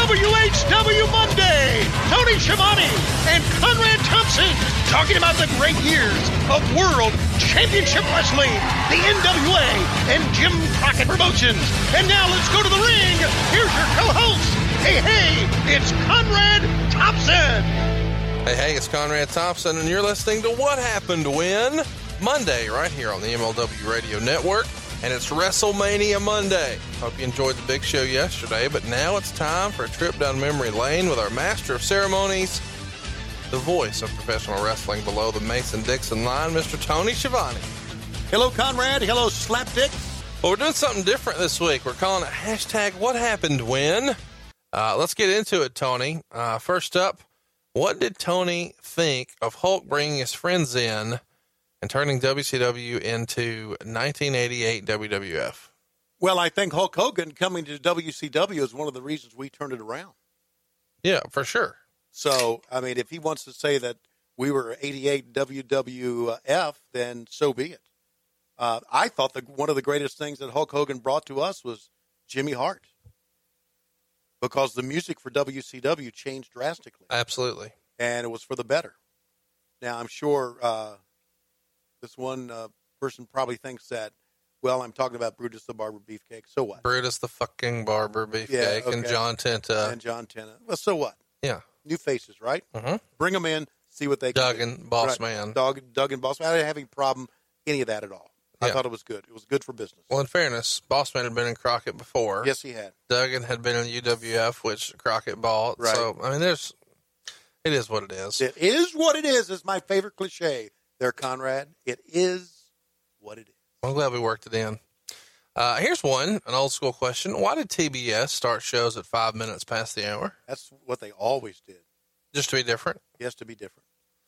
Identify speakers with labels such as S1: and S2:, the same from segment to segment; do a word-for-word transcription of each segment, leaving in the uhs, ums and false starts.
S1: W H W Monday. Tony Schiavone and Conrad Thompson talking about the great years of World Championship Wrestling, the N W A, and Jim Crockett Promotions. And now let's go to the ring. Here's your co-host. Hey, hey, it's Conrad Thompson.
S2: Hey, hey, it's Conrad Thompson, and you're listening to What Happened When Monday right here on the M L W Radio Network. And it's WrestleMania Monday. Hope you enjoyed the big show yesterday, but now it's time for a trip down memory lane with our master of ceremonies, the voice of professional wrestling below the Mason-Dixon line, Mister Tony Schiavone.
S1: Hello, Conrad. Hello, Slapdick.
S2: Well, we're doing something different this week. We're calling it hashtag What Happened When. Uh, let's get into it, Tony. Uh, first up, what did Tony think of Hulk bringing his friends in and turning W C W into nineteen eighty-eight W W F?
S3: Well, I think Hulk Hogan coming to W C W is one of the reasons we turned it around.
S2: Yeah, for sure.
S3: So, I mean, if he wants to say that we were eighty-eight W W F, then so be it. Uh, I thought that one of the greatest things that Hulk Hogan brought to us was Jimmy Hart, because the music for W C W changed drastically.
S2: Absolutely.
S3: And it was for the better. Now, I'm sure uh, this one uh, person probably thinks that, well, I'm talking about Brutus the Barber Beefcake. So what?
S2: Brutus the fucking Barber Beefcake
S3: Yeah, okay.
S2: and John Tenta.
S3: And John Tenta. Well, so what?
S2: Yeah.
S3: New faces, right?
S2: Mm-hmm.
S3: Bring them in, see what they can
S2: Duggan,
S3: do.
S2: Boss
S3: Right.
S2: Man.
S3: Doug, Duggan, Boss Man. I didn't have any problem, any of that at all. I
S2: Yeah.
S3: thought it was good. It was good for business.
S2: Well, in fairness, Boss Man had been in Crockett before.
S3: Yes, he had.
S2: Duggan had been in U W F, which Crockett bought.
S3: Right.
S2: So, I mean, there's, it is what it is.
S3: It is what it is, is my favorite cliche there, Conrad. It is what it is.
S2: I'm glad we worked it in. Uh, here's one, an old school question. Why did T B S start shows at five minutes past the hour?
S3: That's what they always did.
S2: Just to be different?
S3: Yes, to be different.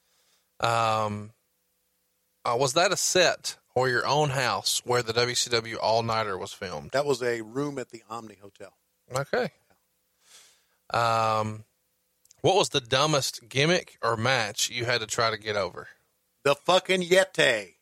S2: Um, uh, was that a set or your own house where the W C W All-Nighter was filmed?
S3: That was a room at the Omni Hotel.
S2: Okay. Um, what was the dumbest gimmick or match you had to try to get over?
S3: The fucking Yeti.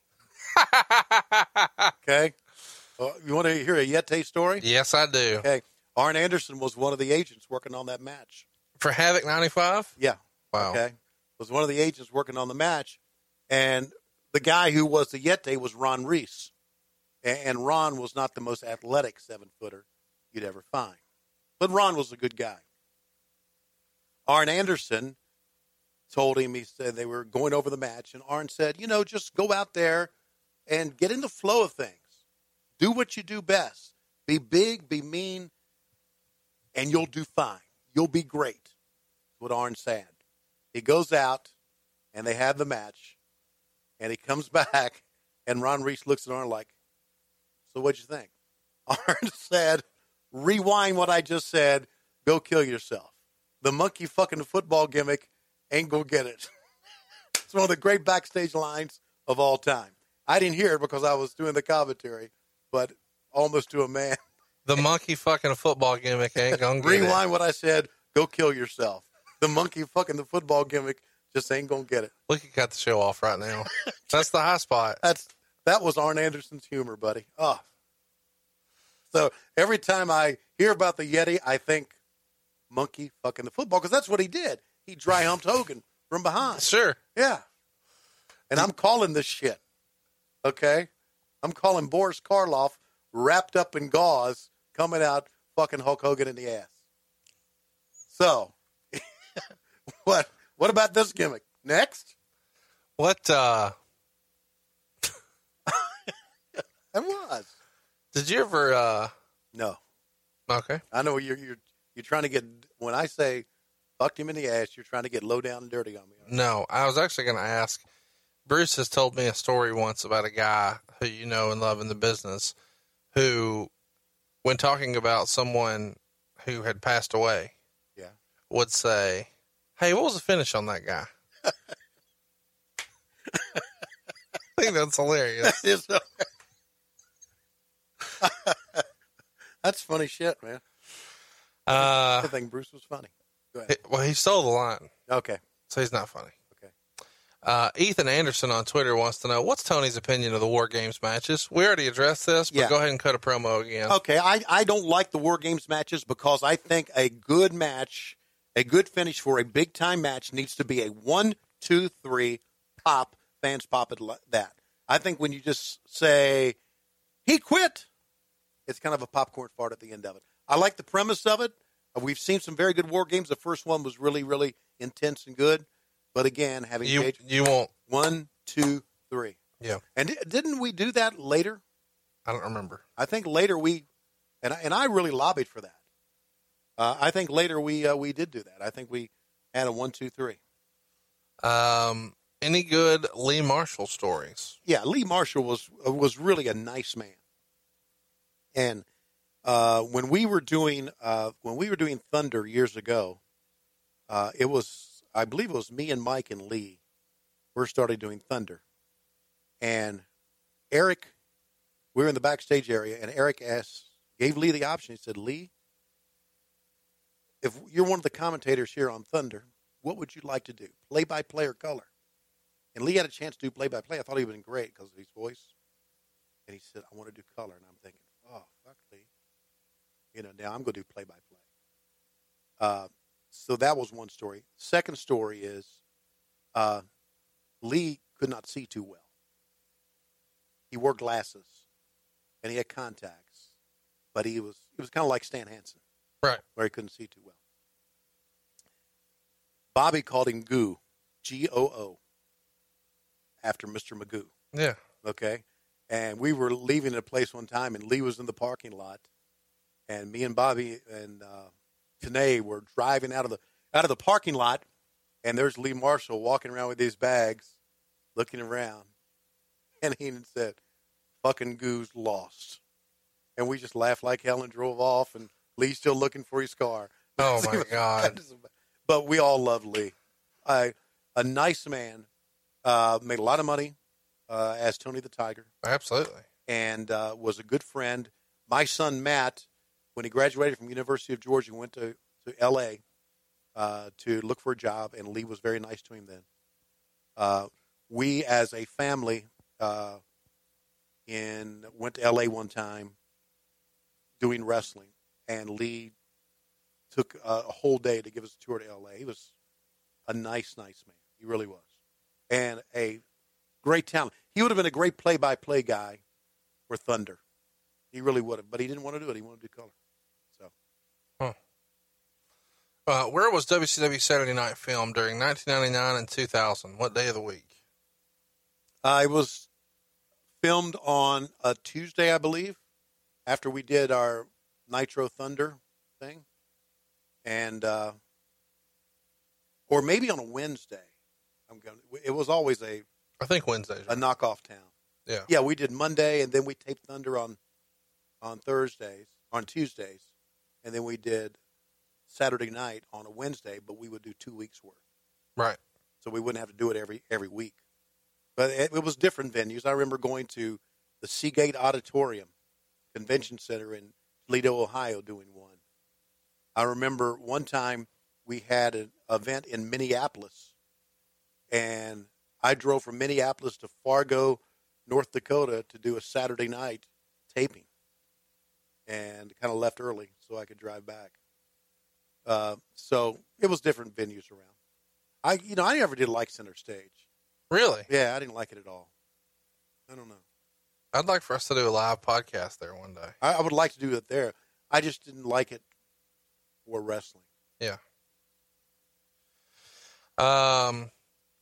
S3: Okay? Uh, you want to hear a Yeti story?
S2: Yes, I do.
S3: Okay. Arn Anderson was one of the agents working on that match.
S2: For Havoc ninety-five?
S3: Yeah.
S2: Wow.
S3: Okay. Was one of the agents working on the match. And the guy who was the Yeti was Ron Reese. And Ron was not the most athletic seven-footer you'd ever find. But Ron was a good guy. Arn Anderson told him, he said they were going over the match, and Arn said, you know, just go out there and get in the flow of things. Do what you do best. Be big, be mean, and you'll do fine. You'll be great. That's what Arn said. He goes out, and they have the match, and he comes back, and Ron Reese looks at Arn like, so what'd you think? Arn said, rewind what I just said. Go kill yourself. The monkey fucking football gimmick ain't gonna get it. It's one of the great backstage lines of all time. I didn't hear it because I was doing the commentary, but almost to a man.
S2: The monkey fucking football gimmick ain't gonna get
S3: Rewind
S2: it.
S3: what I said. Go kill yourself. The monkey fucking the football gimmick just ain't gonna get it.
S2: We could cut the show off right now. That's the high spot.
S3: That's that was Arn Anderson's humor, buddy. Oh. So every time I hear about the Yeti, I think monkey fucking the football, because that's what he did. He dry humped Hogan from behind.
S2: Sure.
S3: Yeah. And I'm calling this shit. Okay? I'm calling Boris Karloff wrapped up in gauze coming out fucking Hulk Hogan in the ass. So, what what about this gimmick? Next?
S2: What, uh,
S3: It was.
S2: did you ever, uh,
S3: No.
S2: okay.
S3: I know you're you're you're trying to get, when I say fucked him in the ass, you're trying to get low down and dirty on me.
S2: No, I was actually going to ask, Bruce has told me a story once about a guy who you know and love in the business who, when talking about someone who had passed away,
S3: Yeah.
S2: would say, hey, what was the finish on that guy? I think that's hilarious.
S3: That is That's funny shit, man.
S2: Uh,
S3: I think Bruce was funny. Go ahead.
S2: well, he stole the line,
S3: Okay.
S2: so he's not funny.
S3: Okay.
S2: Uh, Ethan Anderson on Twitter wants to know, what's Tony's opinion of the War Games matches? We already addressed this, but
S3: Yeah.
S2: go ahead and cut a promo again.
S3: Okay, I, I don't like the War Games matches because I think a good match, a good finish for a big-time match needs to be a one, two, three, pop, fans pop at that. I think when you just say, he quit, it's kind of a popcorn fart at the end of it. I like the premise of it. We've seen some very good War Games. The first one was really, really intense and good. But again, having
S2: You,
S3: Cage,
S2: you won't.
S3: one, two, three.
S2: Yeah.
S3: And di- didn't we do that later?
S2: I don't remember.
S3: I think later we, and I, and I really lobbied for that. Uh, I think later we uh, we did do that. I think we had a one, two, three.
S2: Um, any good Lee Marshall stories?
S3: Yeah, Lee Marshall was uh, was really a nice man. And uh, when we were doing uh, when we were doing Thunder years ago, uh, it was I believe it was me and Mike and Lee first started doing Thunder, and Eric, we were in the backstage area, and Eric asked, gave Lee the option. He said, "Lee, if you're one of the commentators here on Thunder, what would you like to do, play by play or color?" And Lee had a chance to do play by play. I thought he would have been great because of his voice. And he said, "I want to do color." And I'm thinking, "Oh, fuck Lee. You know, now I'm going to do play by play." Uh, so that was one story. Second story is uh, Lee could not see too well. He wore glasses and he had contacts, but he was he was kind of like Stan Hansen,
S2: Right.
S3: where he couldn't see too well. Bobby called him Goo, G O O, after Mister Magoo.
S2: Yeah.
S3: Okay. And we were leaving a place one time, and Lee was in the parking lot, and me and Bobby and uh, Tanae were driving out of the out of the parking lot, and there's Lee Marshall walking around with these bags, looking around, and he said, "Fucking Goo's lost," and we just laughed like hell and drove off, and Lee's still looking for his car.
S2: Oh my God!
S3: But we all loved Lee. I, a nice man, uh, made a lot of money uh, as Tony the Tiger.
S2: Absolutely.
S3: And uh, was a good friend. My son, Matt, when he graduated from University of Georgia, went to, to L A uh, to look for a job, and Lee was very nice to him then. Uh, we, as a family, uh, in went to L A one time doing wrestling, and Lee took a, a whole day to give us a tour to L A. He was a nice, nice man. He really was. And a great talent. He would have been a great play-by-play guy for Thunder. He really would have. But he didn't want to do it. He wanted to do color. So,
S2: huh. Uh, where was W C W Saturday Night filmed during nineteen ninety-nine and two thousand? What day of the week?
S3: Uh, it was filmed on a Tuesday, I believe, after we did our Nitro Thunder thing. And, uh, or maybe on a Wednesday. I'm going. It was always a
S2: I think Wednesdays.
S3: a knockoff town.
S2: Yeah.
S3: Yeah, we did Monday, and then we taped Thunder on on Thursdays, on Tuesdays, and then we did Saturday night on a Wednesday. But we would do two weeks worth,
S2: Right.
S3: so we wouldn't have to do it every every week. But it, it was different venues. I remember going to the Seagate Auditorium Convention Center in Toledo, Ohio, doing one. I remember one time we had an event in Minneapolis, and I drove from Minneapolis to Fargo, North Dakota, to do a Saturday night taping, and kind of left early so I could drive back. Uh, so it was different venues around. I, you know, I never did like Center Stage.
S2: Really?
S3: Yeah, I didn't like it at all. I don't know.
S2: I'd like for us to do a live podcast there one day.
S3: I, I would like to do it there. I just didn't like it for wrestling.
S2: Yeah. Um,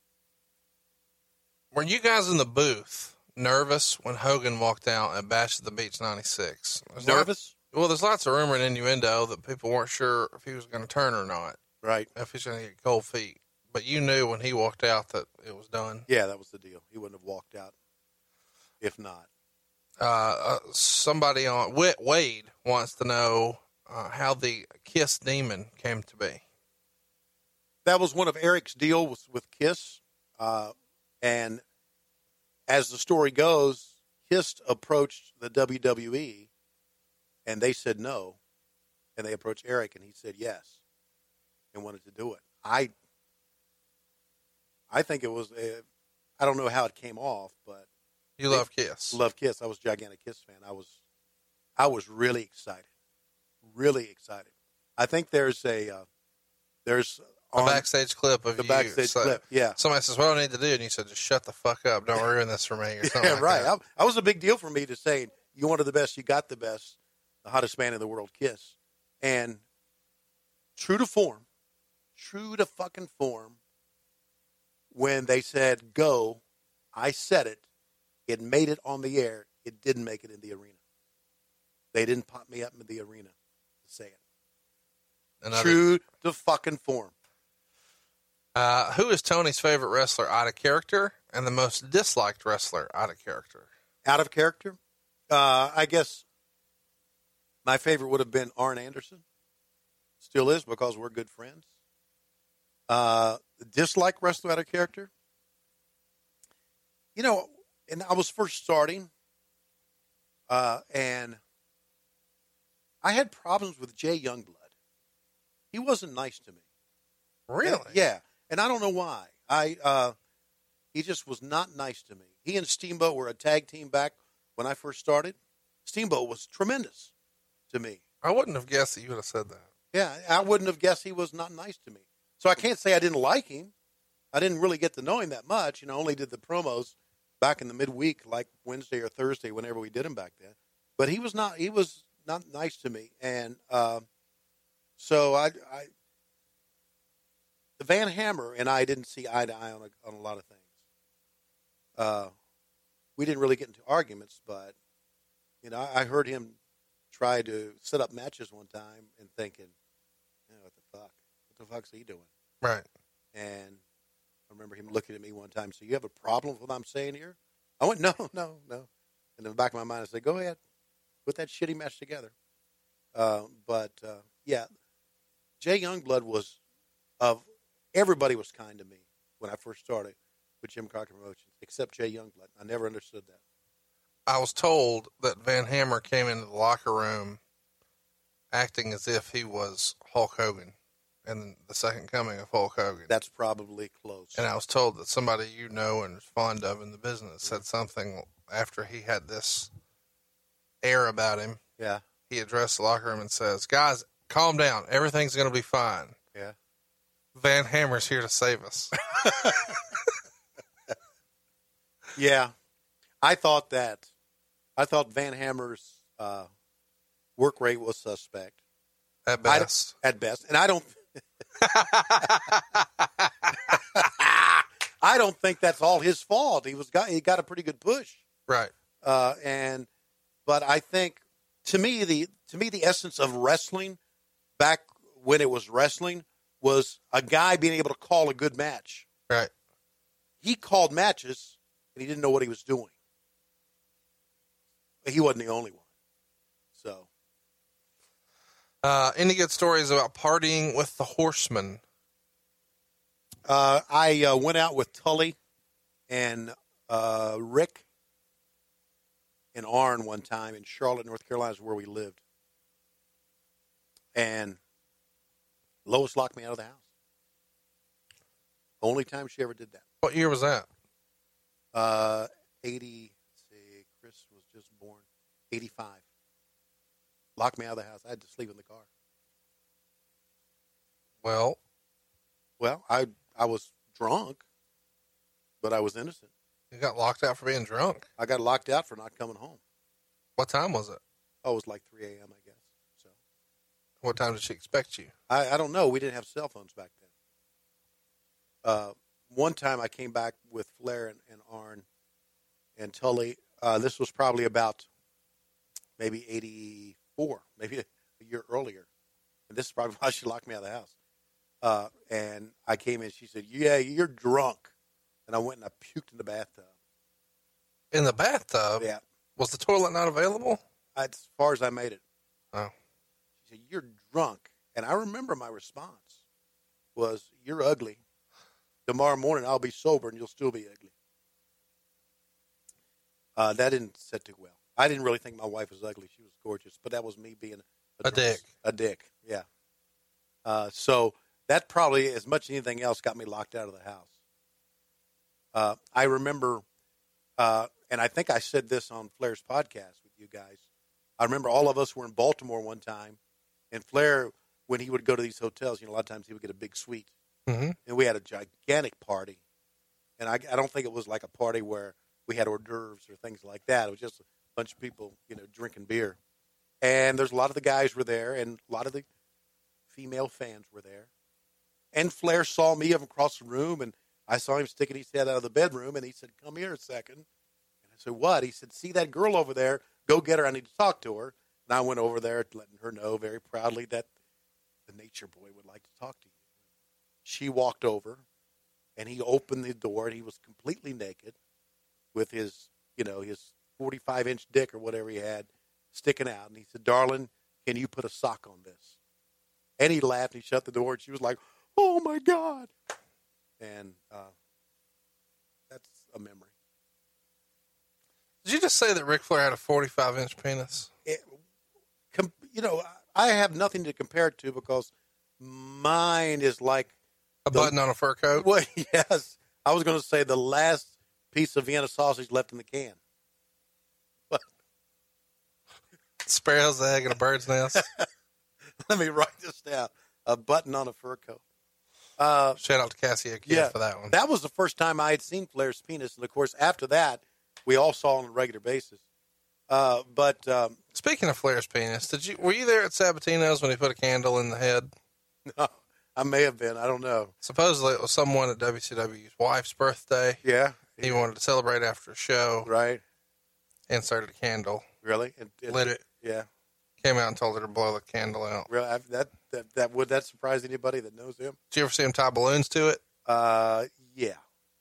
S2: were you guys in the booth nervous when Hogan walked out at Bash at the Beach ninety-six? There's
S3: Nervous?
S2: Lot, well, there's lots of rumor and innuendo that people weren't sure if he was going to turn or not,
S3: Right.
S2: if he's going to get cold feet. But you knew when he walked out that it was done.
S3: Yeah, that was the deal. He wouldn't have walked out if not.
S2: Uh, uh somebody on Wade wants to know uh, how the Kiss Demon came to be.
S3: That was one of Eric's deal with, with Kiss. Uh, and as the story goes, Kiss approached the W W E, and they said no. And they approached Eric, and he said yes, and wanted to do it. I I think it was, uh, I don't know how it came off, but
S2: You love Kiss.
S3: love Kiss. I was a gigantic Kiss fan. I was, I was really excited, really excited. I think there's a, uh, there's
S2: A
S3: on
S2: backstage clip of
S3: the
S2: you.
S3: backstage
S2: so-
S3: clip. Yeah,
S2: Somebody says, "What do I need to do?" And you said, "Just shut the fuck up. Don't ruin this for me." Or something
S3: yeah,
S2: like
S3: right.
S2: that.
S3: I, I was a big deal for me to say you wanted the best, you got the best, the hottest man in the world, Kiss, and true to form, true to fucking form. When they said go, I said it. It made it on the air. It didn't make it in the arena. They didn't pop me up in the arena to say it.
S2: Another-
S3: True to fucking form.
S2: Uh, who is Tony's favorite wrestler out of character and the most disliked wrestler out of character?
S3: Out of character, uh, I guess my favorite would have been Arn Anderson. Still is because we're good friends. Uh, dislike wrestler out of character. You know, and I was first starting, uh, and I had problems with Jay Youngblood. He wasn't nice to me.
S2: Really?
S3: Yeah, and I don't know why. I uh, he just was not nice to me. He and Steamboat were a tag team back when I first started. Steamboat was tremendous to me.
S2: I wouldn't have guessed that you would have said that.
S3: Yeah, I wouldn't have guessed he was not nice to me. So I can't say I didn't like him. I didn't really get to know him that much. You know, only did the promos back in the midweek, like Wednesday or Thursday, whenever we did them back then. But he was not. He was not nice to me, and uh, so I, I, the Van Hammer and I didn't see eye to eye on a, on a lot of things. Uh, we didn't really get into arguments, but you know, I, I heard him try to set up matches one time and thinking, oh, what the fuck? What the fuck's he doing?
S2: Right.
S3: And I remember him looking at me one time. So you have a problem with what I'm saying here? I went, no, no, no. And in the back of my mind, I said, go ahead, put that shitty match together. Uh, but uh, yeah, Jay Youngblood was of everybody was kind to me when I first started with Jim Crockett Promotions, except Jay Youngblood. I never understood that.
S2: I was told that Van Hammer came into the locker room acting as if he was Hulk Hogan and the second coming of Hulk Hogan.
S3: That's probably close.
S2: And I was told that somebody you know and is fond of in the business said something after he had this air about him.
S3: Yeah,
S2: He addressed the locker room and says, "Guys, calm down. Everything's going to be fine.
S3: yeah.
S2: Van Hammer's here to save us."
S3: Yeah, I thought that. I thought Van Hammer's uh, work rate was suspect
S2: At best.
S3: I, at best, and I don't. I don't think that's all his fault. He was got he got a pretty good push,
S2: Right.
S3: uh, and but I think to me the to me the essence of wrestling back when it was wrestling was a guy being able to call a good match.
S2: Right.
S3: He called matches and he didn't know what he was doing. He wasn't the only one. So,
S2: Uh, any good stories about partying with the Horsemen?
S3: uh, I uh, went out with Tully and uh, Rick and Arn one time in Charlotte, North Carolina, is where we lived. And Lois locked me out of the house. Only time she ever did that.
S2: What year was that?
S3: Uh, eighty, let's see, Chris was just born. eighty-five. Locked me out of the house. I had to sleep in the car.
S2: Well,
S3: Well, I I was drunk, but I was innocent.
S2: you got locked out for being drunk.
S3: I got locked out for not coming home.
S2: What time was it?
S3: Oh, it was like three a.m., I guess. So
S2: What time did she expect you?
S3: I, I don't know. We didn't have cell phones back then. Uh, one time I came back with Flair and, and Arn and Tully. Uh, this was probably about maybe eighty-four, maybe a, a year earlier. And this is probably why she locked me out of the house. Uh, and I came in. She said, "Yeah, you're drunk." And I went and I puked in the bathtub.
S2: In the bathtub?
S3: Yeah,
S2: Was the toilet not available?
S3: as far as I made it.
S2: Oh.
S3: She said, "You're drunk." And I remember my response was, "You're ugly. Tomorrow morning I'll be sober and you'll still be ugly." Uh, that didn't sit too well. I didn't really think my wife was ugly. She was gorgeous, but that was me being a,
S2: A dick.
S3: A dick, yeah. Uh, so that probably, as much as anything else, got me locked out of the house. Uh, I remember, uh, and I think I said this on Flair's podcast with you guys. I remember all of us were in Baltimore one time, and Flair, when he would go to these hotels, you know, a lot of times he would get a big suite,
S2: Mm-hmm.
S3: and we had a gigantic party. And I, I don't think it was like a party where we had hors d'oeuvres or things like that. It was just a bunch of people, you know, drinking beer. And there's a lot of the guys were there, and a lot of the female fans were there. And Flair saw me from across the room, and I saw him sticking his head out of the bedroom, and he said, "Come here a second." And I said, "What?" He said, "See that girl over there? Go get her. I need to talk to her." And I went over there, letting her know very proudly that the Nature Boy would like to talk to you. She walked over, and he opened the door, and he was completely naked with his, you know, his forty-five inch dick or whatever he had sticking out. And he said, "Darling, can you put a sock on this?" And he laughed, and he shut the door, and she was like, "Oh, my God." And uh, that's a memory.
S2: Did you just say that Ric Flair had a forty-five inch penis?
S3: It, com, you know, I have nothing to compare it to because mine is like
S2: A
S3: the,
S2: button on a fur coat?
S3: Well, yes. I was going to say the last piece of Vienna sausage left in the can. But
S2: Sparrow's egg in a bird's nest.
S3: let me write this down. A button on a fur coat. Uh,
S2: Shout out to Cassie O'Keefe
S3: yeah,
S2: for that one.
S3: That was the first time I had seen Flair's penis. And, of course, after that, we all saw it on a regular basis. Uh, but um,
S2: Speaking of Flair's penis, did you were you there at Sabatino's when he put a candle in the head?
S3: no, I may have been. I don't know.
S2: Supposedly it was someone at W C W's wife's birthday.
S3: Yeah.
S2: He wanted to celebrate after a show.
S3: Right.
S2: Inserted a candle.
S3: Really? And, and,
S2: Lit it.
S3: Yeah.
S2: Came out and told her to blow the candle out.
S3: Really? I, that, that, that, would that surprise anybody that knows him?
S2: Did you ever see him tie balloons to it?
S3: Uh, yeah.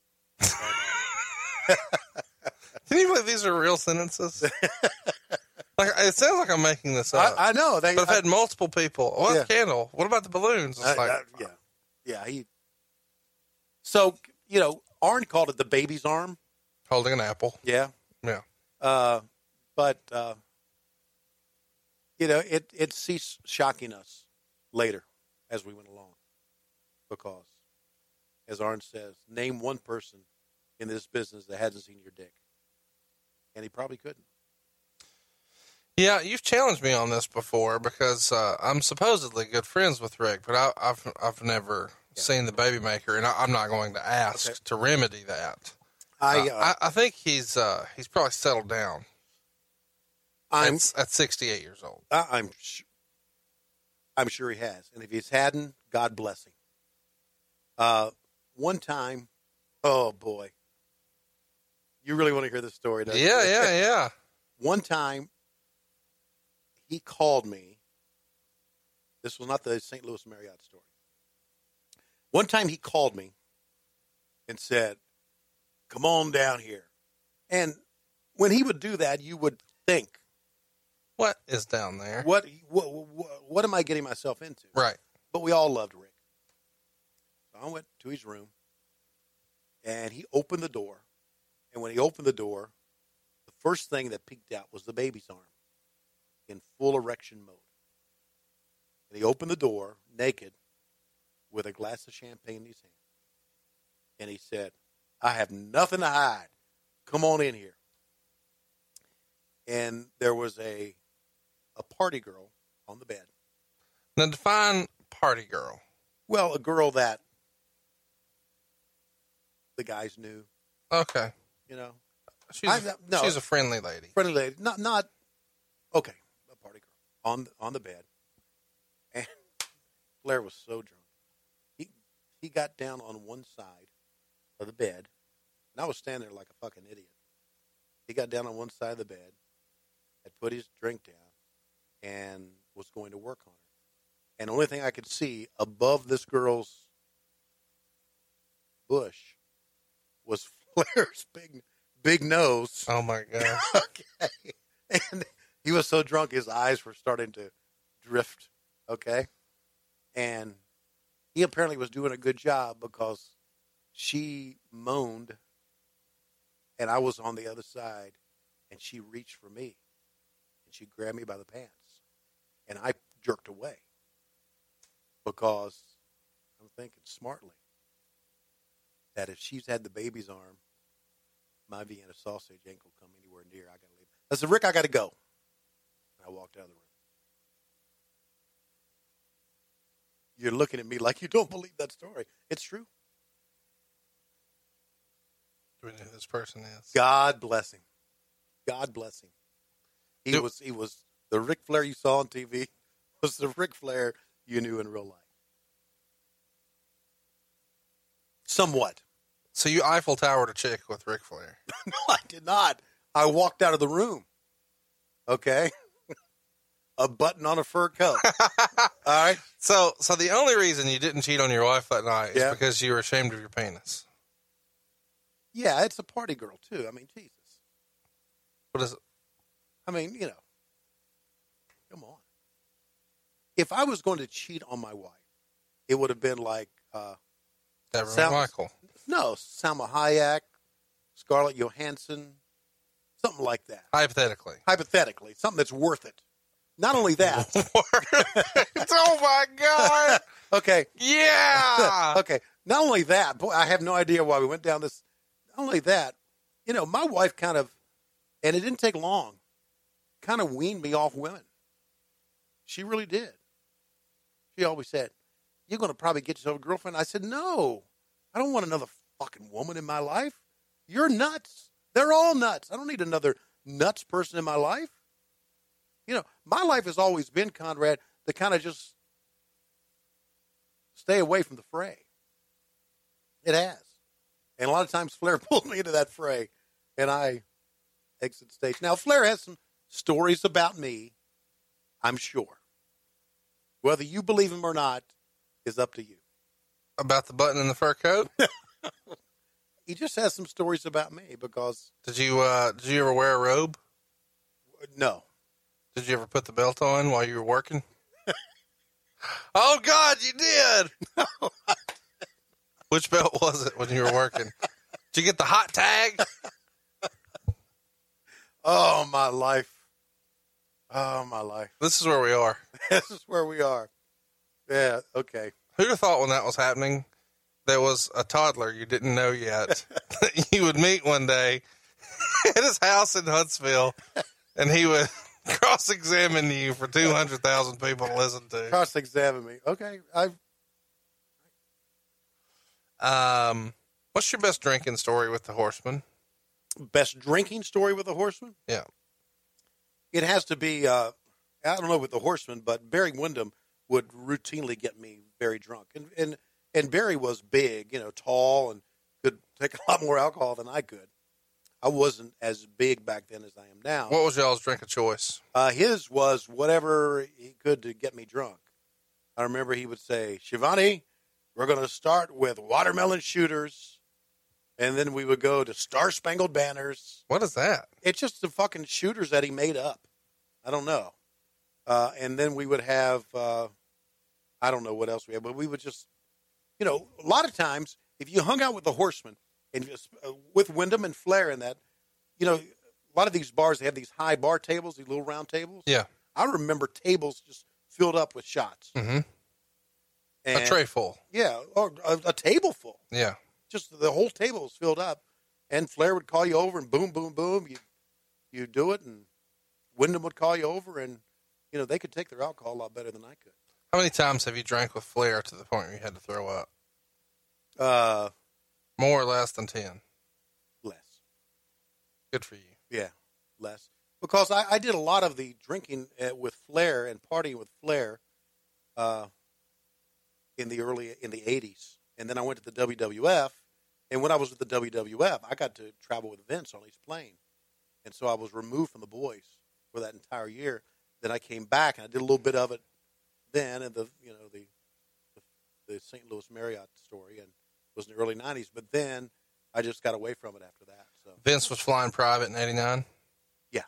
S2: Can you believe these are real sentences? Like it sounds like I'm making this up.
S3: I, I know. They,
S2: but I've
S3: I,
S2: had multiple people. What
S3: Yeah.
S2: candle? What about the balloons? It's
S3: I,
S2: like,
S3: I, yeah. Yeah. He. So, you know, Arn called it the baby's arm.
S2: holding an apple.
S3: Yeah.
S2: Yeah.
S3: Uh, but, uh, you know, it, it ceased shocking us later as we went along. Because, as Arn says, name one person in this business that hasn't seen your dick. And he probably couldn't.
S2: Yeah, you've challenged me on this before because uh, I'm supposedly good friends with Rick, but I, I've I've never yeah. seen the Baby Maker, and I, I'm not going to ask okay. to remedy that.
S3: I,
S2: uh,
S3: uh,
S2: I I think he's uh, he's probably settled down.
S3: I'm
S2: at, at sixty-eight years old.
S3: I, I'm sh- I'm sure he has, and if he's hadn't, God bless him. Uh, one time, oh boy, you really want to hear this story, don't
S2: yeah,
S3: you?
S2: Yeah, yeah, yeah.
S3: One time, he called me. This was not the Saint Louis Marriott story. One time he called me and said, "Come on down here." And when he would do that, you would think,
S2: what is down there?
S3: What, what, what, what am I getting myself into?
S2: Right.
S3: But we all loved Rick. So I went to his room, and he opened the door. And when he opened the door, the first thing that peeked out was the baby's arm in full erection mode. And he opened the door naked with a glass of champagne in his hand. And he said, "I have nothing to hide. Come on in here." And there was a a party girl on the bed.
S2: Now define party girl.
S3: Well, a girl that the guys knew.
S2: Okay.
S3: You know.
S2: She's,
S3: I,
S2: a,
S3: no,
S2: she's a friendly lady.
S3: Friendly lady. Not, not, okay, a party girl on, on the bed. And Flair was so drunk. He, he got down on one side of the bed, and I was standing there like a fucking idiot. He got down on one side of the bed, had put his drink down, and was going to work on her. And the only thing I could see above this girl's bush was Flair's big big nose.
S2: Oh, my God.
S3: Okay. And he was so drunk, his eyes were starting to drift. Okay. And he apparently was doing a good job because she moaned, and I was on the other side, and she reached for me, and she grabbed me by the pants, and I jerked away because I'm thinking smartly that if she's had the baby's arm my Vienna sausage ain't gonna come anywhere near. I gotta leave. I said, Rick, I gotta go. And I walked out of the room. You're looking at me like you don't believe that story. It's true.
S2: Do we know who this person is?
S3: God bless him. God bless him. He
S2: Do-
S3: was he was the Ric Flair you saw on T V was the Ric Flair you knew in real life. Somewhat.
S2: So you Eiffel Towered a chick with Ric Flair.
S3: No, I did not. I walked out of the room. Okay. A button on a fur coat. All right.
S2: So, so the only reason you didn't cheat on your wife that night is
S3: Yeah.
S2: because you were ashamed of your penis.
S3: Yeah, it's a party girl too. I mean, Jesus.
S2: What is it?
S3: I mean, you know. Come on. If I was going to cheat on my wife, it would have been like uh,
S2: Deborah
S3: Sal-
S2: Michael.
S3: no, Salma Hayek, Scarlett Johansson, something like that.
S2: Hypothetically.
S3: Hypothetically, something that's worth it. Not only that.
S2: Oh my God.
S3: Okay.
S2: Yeah.
S3: Okay. Not only that, boy, I have no idea why we went down this. Not only that, you know, my wife kind of, and it didn't take long, kind of weaned me off women. She really did. She always said, "You're going to probably get yourself a girlfriend." I said, "No, I don't want another fucking woman in my life. You're nuts. They're all nuts. I don't need another nuts person in my life." You know, my life has always been, Conrad, to kind of just stay away from the fray. It has. And a lot of times Flair pulled me into that fray, and I exit stage. Now, Flair has some stories about me, I'm sure. Whether you believe him or not is up to you.
S2: About the button in the fur coat?
S3: He just has some stories about me because,
S2: Did you, uh, did you ever wear a robe?
S3: no.
S2: Did you ever put the belt on while you were working? Oh, God, you did.
S3: No.
S2: Which belt was it when you were working? Did you get the hot tag?
S3: Oh, my life. Oh, my life.
S2: This is where we are.
S3: This is where we are. Yeah, okay.
S2: Who'd have thought when that was happening, there was a toddler you didn't know yet that you would meet one day at his house in Huntsville, and he would cross-examine you for two hundred thousand people to listen to.
S3: Cross-examine me. Okay. I've,
S2: Um, what's your best drinking story with the Horseman?
S3: best drinking story with a horseman?
S2: Yeah.
S3: It has to be, uh, I don't know with the horseman, but Barry Windham would routinely get me very drunk. And, and, and Barry was big, you know, tall and could take a lot more alcohol than I could. I wasn't as big back then as I am now.
S2: What was y'all's drink of choice?
S3: Uh, his was whatever he could to get me drunk. I remember he would say, "Shivani, we're going to start with watermelon shooters, and then we would go to Star Spangled Banners."
S2: What is that?
S3: It's just the fucking shooters that he made up. I don't know. Uh, and then we would have, uh, I don't know what else we had, but we would just, you know, a lot of times if you hung out with the Horsemen and just, uh, with Wyndham and Flair and that, you know, a lot of these bars, they have these high bar tables, these little round tables.
S2: Yeah.
S3: I remember tables just filled up with shots.
S2: Mm-hmm.
S3: And,
S2: A tray full.
S3: Yeah, or a, a table full.
S2: Yeah.
S3: Just the whole table was filled up. And Flair would call you over and boom, boom, boom. You you do it, and Wyndham would call you over, and, you know, they could take their alcohol a lot better than I could.
S2: How many times have you drank with Flair to the point where you had to throw up?
S3: Uh,
S2: More or less than ten?
S3: less.
S2: Good for you.
S3: Yeah, less. Because I, I did a lot of the drinking uh, with Flair and partying with Flair uh, in the early, in the eighties. And then I went to the W W F. And when I was with the W W F, I got to travel with Vince on his plane. And so I was removed from the boys for that entire year. Then I came back and I did a little bit of it then, and the you know the the, the Saint Louis Marriott story, and it was in the early nineties. But then I just got away from it after that. So
S2: Vince was flying private in eighty-nine?
S3: yeah,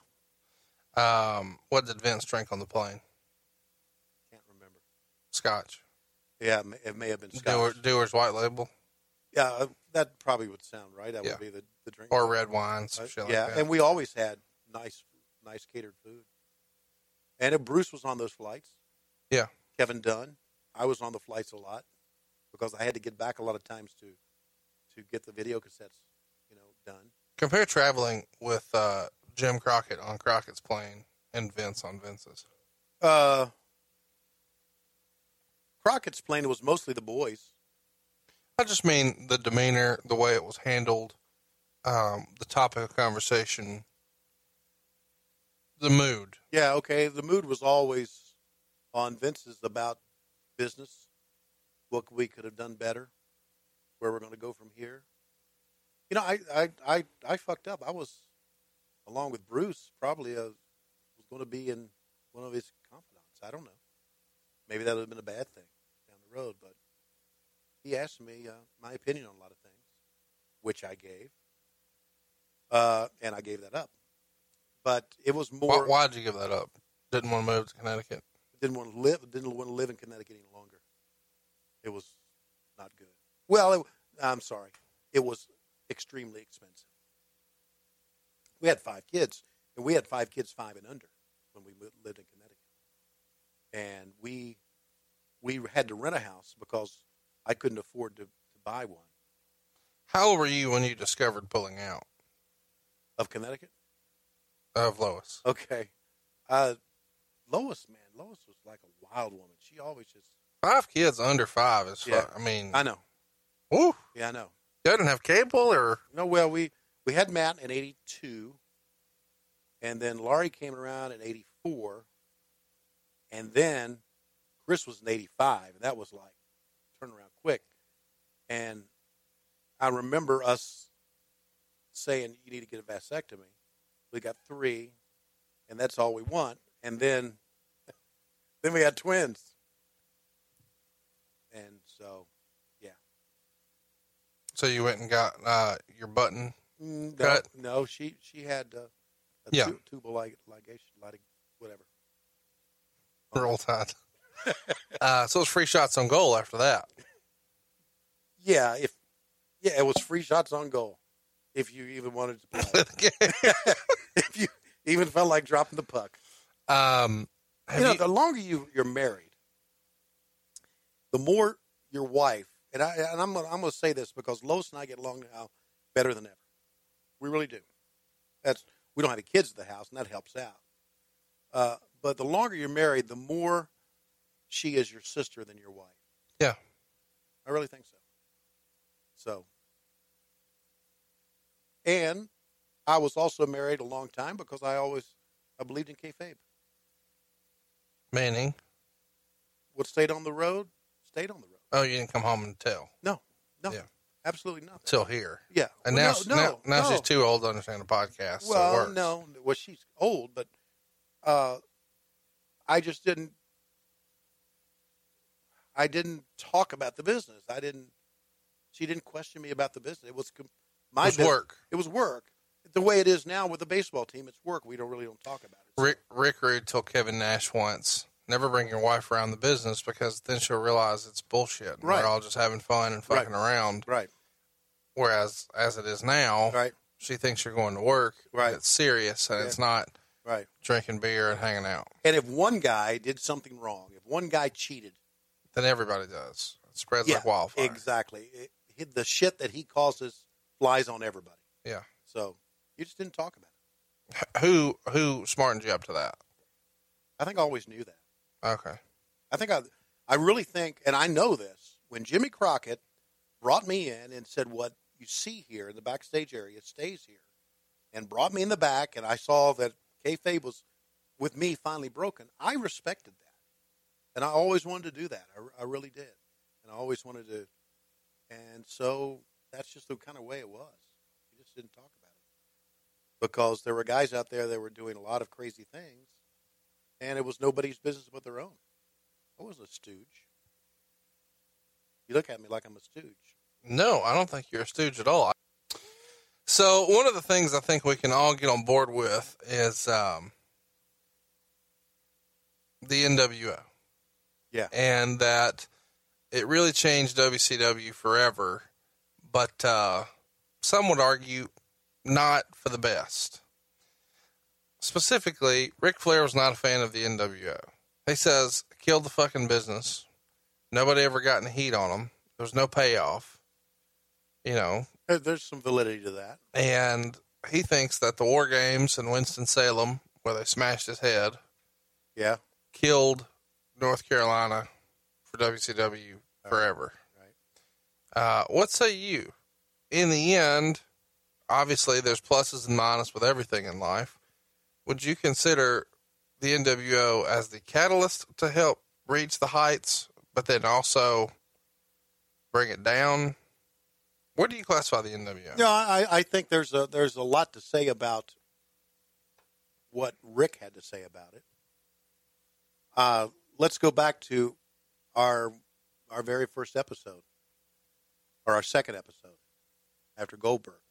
S2: Um, what did Vince drink on the plane?
S3: can't remember.
S2: Scotch.
S3: Yeah, it may, it may have been
S2: Doer,
S3: Scotch.
S2: Dewar's White Label?
S3: Yeah, uh, that probably would sound right. That
S2: Yeah.
S3: would be the, the drink.
S2: Or red wine, some
S3: Uh,
S2: shit
S3: yeah,
S2: like that.
S3: and we always had nice, nice catered food. And if Bruce was on those flights.
S2: Yeah.
S3: Kevin Dunn. I was on the flights a lot because I had to get back a lot of times to to get the video cassettes, you know, done.
S2: Compare traveling with uh, Jim Crockett on Crockett's plane and Vince on Vince's.
S3: Uh, Crockett's plane was mostly the boys.
S2: I just mean the demeanor, the way it was handled, um, the topic of conversation, the mood.
S3: Yeah, okay. The mood was always on Vince's about business, what we could have done better, where we're going to go from here. You know, I, I, I, I fucked up. I was, along with Bruce, probably a, was going to be in one of his confidants. I don't know. Maybe that would have been a bad thing down the road, but he asked me uh, my opinion on a lot of things, which I gave, uh, and I gave that up. But it was more.
S2: Why did you give that up? Didn't want to move to Connecticut.
S3: Didn't want to live. Didn't want to live in Connecticut any longer. It was not good. Well, it, I'm sorry. It was extremely expensive. We had five kids, and we had five kids five and under when we lived in Connecticut, and we we had to rent a house because I couldn't afford to, to buy one.
S2: How old were you when you discovered pulling out
S3: Of Connecticut?
S2: of Lois?
S3: Okay. Uh, Lois, man, Lois was like a wild woman. She always just.
S2: Five kids under five is.
S3: Yeah.
S2: Fu- I mean,
S3: I know.
S2: woo.
S3: Yeah, I know.
S2: You didn't have cable, or
S3: No, well, we, we had Matt in eighty-two, and then Laurie came around in eighty-four, and then Chris was in eighty-five, and that was like turn around quick. And I remember us saying, you need to get a vasectomy. We got three, and that's all we want. And then, then we had twins. And so, yeah.
S2: so you went and got uh, your button.
S3: No,
S2: Cut.
S3: no, she she had uh, a
S2: Yeah.
S3: tu- tubal lig- ligation, lig- whatever.
S2: Roll Tide. uh, so it was free shots on goal after that.
S3: Yeah, if yeah, it was free shots on goal. If you even wanted to play, if you even felt like dropping the puck.
S2: um, have
S3: You know,
S2: you,
S3: the longer you you're married, the more your wife and I and I'm gonna, I'm going to say this because Lois and I get along now better than ever. We really do. That's we don't have any kids at the house, and that helps out. Uh, but the longer you're married, the more she is your sister than your wife.
S2: Yeah.
S3: I really think so. So, and I was also married a long time because I always I believed in kayfabe.
S2: Manning.
S3: What stayed on the road, stayed on the road.
S2: Oh, you didn't come home and tell
S3: No, no,
S2: Yeah.
S3: absolutely nothing.
S2: till here.
S3: Yeah,
S2: And
S3: Well,
S2: now,
S3: no,
S2: now, now
S3: no,
S2: she's too old to understand a podcast. so it
S3: Well,
S2: works.
S3: no, well she's old, but uh, I just didn't. I didn't talk about the business. I didn't. She didn't question me about the business. It was com- my
S2: It was
S3: business.
S2: work.
S3: It was work. The way it is now with the baseball team, it's work. We don't really don't talk about it. So-
S2: Rick Rick Rude told Kevin Nash once, never bring your wife around the business because then she'll realize it's bullshit. And
S3: Right.
S2: We're all just having fun and fucking
S3: Right.
S2: around.
S3: Right,
S2: Whereas, as it is now,
S3: right,
S2: she thinks you're going to work.
S3: Right.
S2: And it's serious, and
S3: Yeah.
S2: it's not
S3: right.
S2: drinking beer and hanging out.
S3: And if one guy did something wrong, if one guy cheated,
S2: Then everybody does. It spreads
S3: yeah,
S2: like wildfire.
S3: exactly. It, it- the shit that he causes flies on everybody.
S2: Yeah.
S3: So you just didn't talk about it.
S2: Who who smartened you up to that?
S3: I think I always knew that.
S2: Okay.
S3: I think I, I really think, and I know this, when Jimmy Crockett brought me in and said, what you see here in the backstage area stays here, and brought me in the back, and I saw that kayfabe was, with me, finally broken, I respected that. And I always wanted to do that. I, I really did. And I always wanted to, and so that's just the kind of way it was. We just didn't talk about it. Because there were guys out there that were doing a lot of crazy things, and it was nobody's business but their own. I wasn't a stooge. You look at me like I'm a stooge.
S2: No, I don't think you're a stooge at all. So one of the things I think we can all get on board with is um, the N W O.
S3: Yeah.
S2: And that it really changed W C W forever, but uh, some would argue not for the best. Specifically, Ric Flair was not a fan of the N W O. He says, killed the fucking business. Nobody ever got any heat on him. There was no payoff, you know.
S3: There, there's some validity to that.
S2: And he thinks that the War Games in Winston-Salem, where they smashed his head,
S3: Yeah.
S2: killed North Carolina for W C W forever.
S3: Right.
S2: Uh, what say you? In the end, obviously there's pluses and minuses with everything in life. Would you consider the N W O as the catalyst to help reach the heights, but then also bring it down? Where do you classify the N W O?
S3: No, I, I think there's a there's a lot to say about what Rick had to say about it. Uh, let's go back to our our very first episode, or our second episode, after Goldberg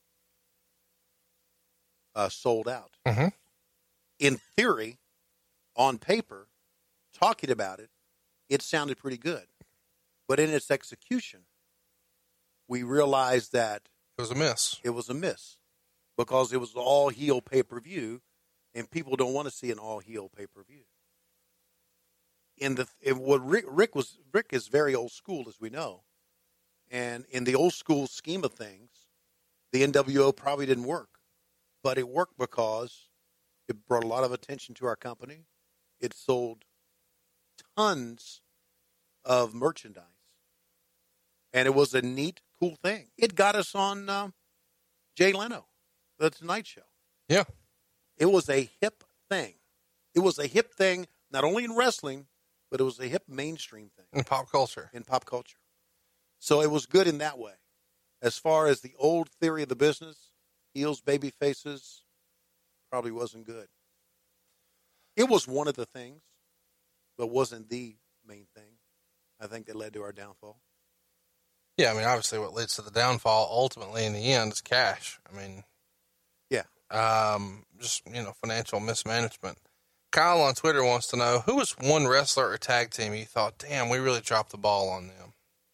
S3: uh, sold out.
S2: Mm-hmm.
S3: In theory, on paper, talking about it, it sounded pretty good. But in its execution, we realized that
S2: It was a miss.
S3: it was a miss because it was all heel pay-per-view, and people don't want to see an all heel pay-per-view. In the in what Rick, Rick was Rick is very old school, as we know, and in the old school scheme of things, the N W O probably didn't work, but it worked because it brought a lot of attention to our company. It sold tons of merchandise, and it was a neat, cool thing. It got us on uh, Jay Leno, The Tonight Show.
S2: Yeah.
S3: It was a hip thing. It was a hip thing, not only in wrestling, but it was a hip mainstream thing
S2: In pop culture.
S3: in pop culture. So it was good in that way. As far as the old theory of the business, heels, baby faces, probably wasn't good. It was one of the things, but wasn't the main thing, I think, that led to our downfall.
S2: Yeah, I mean, obviously what leads to the downfall ultimately in the end is cash. I mean,
S3: Yeah.
S2: um, just, you know, financial mismanagement. Kyle on Twitter wants to know, who was one wrestler or tag team you thought, damn, we really dropped the ball on them?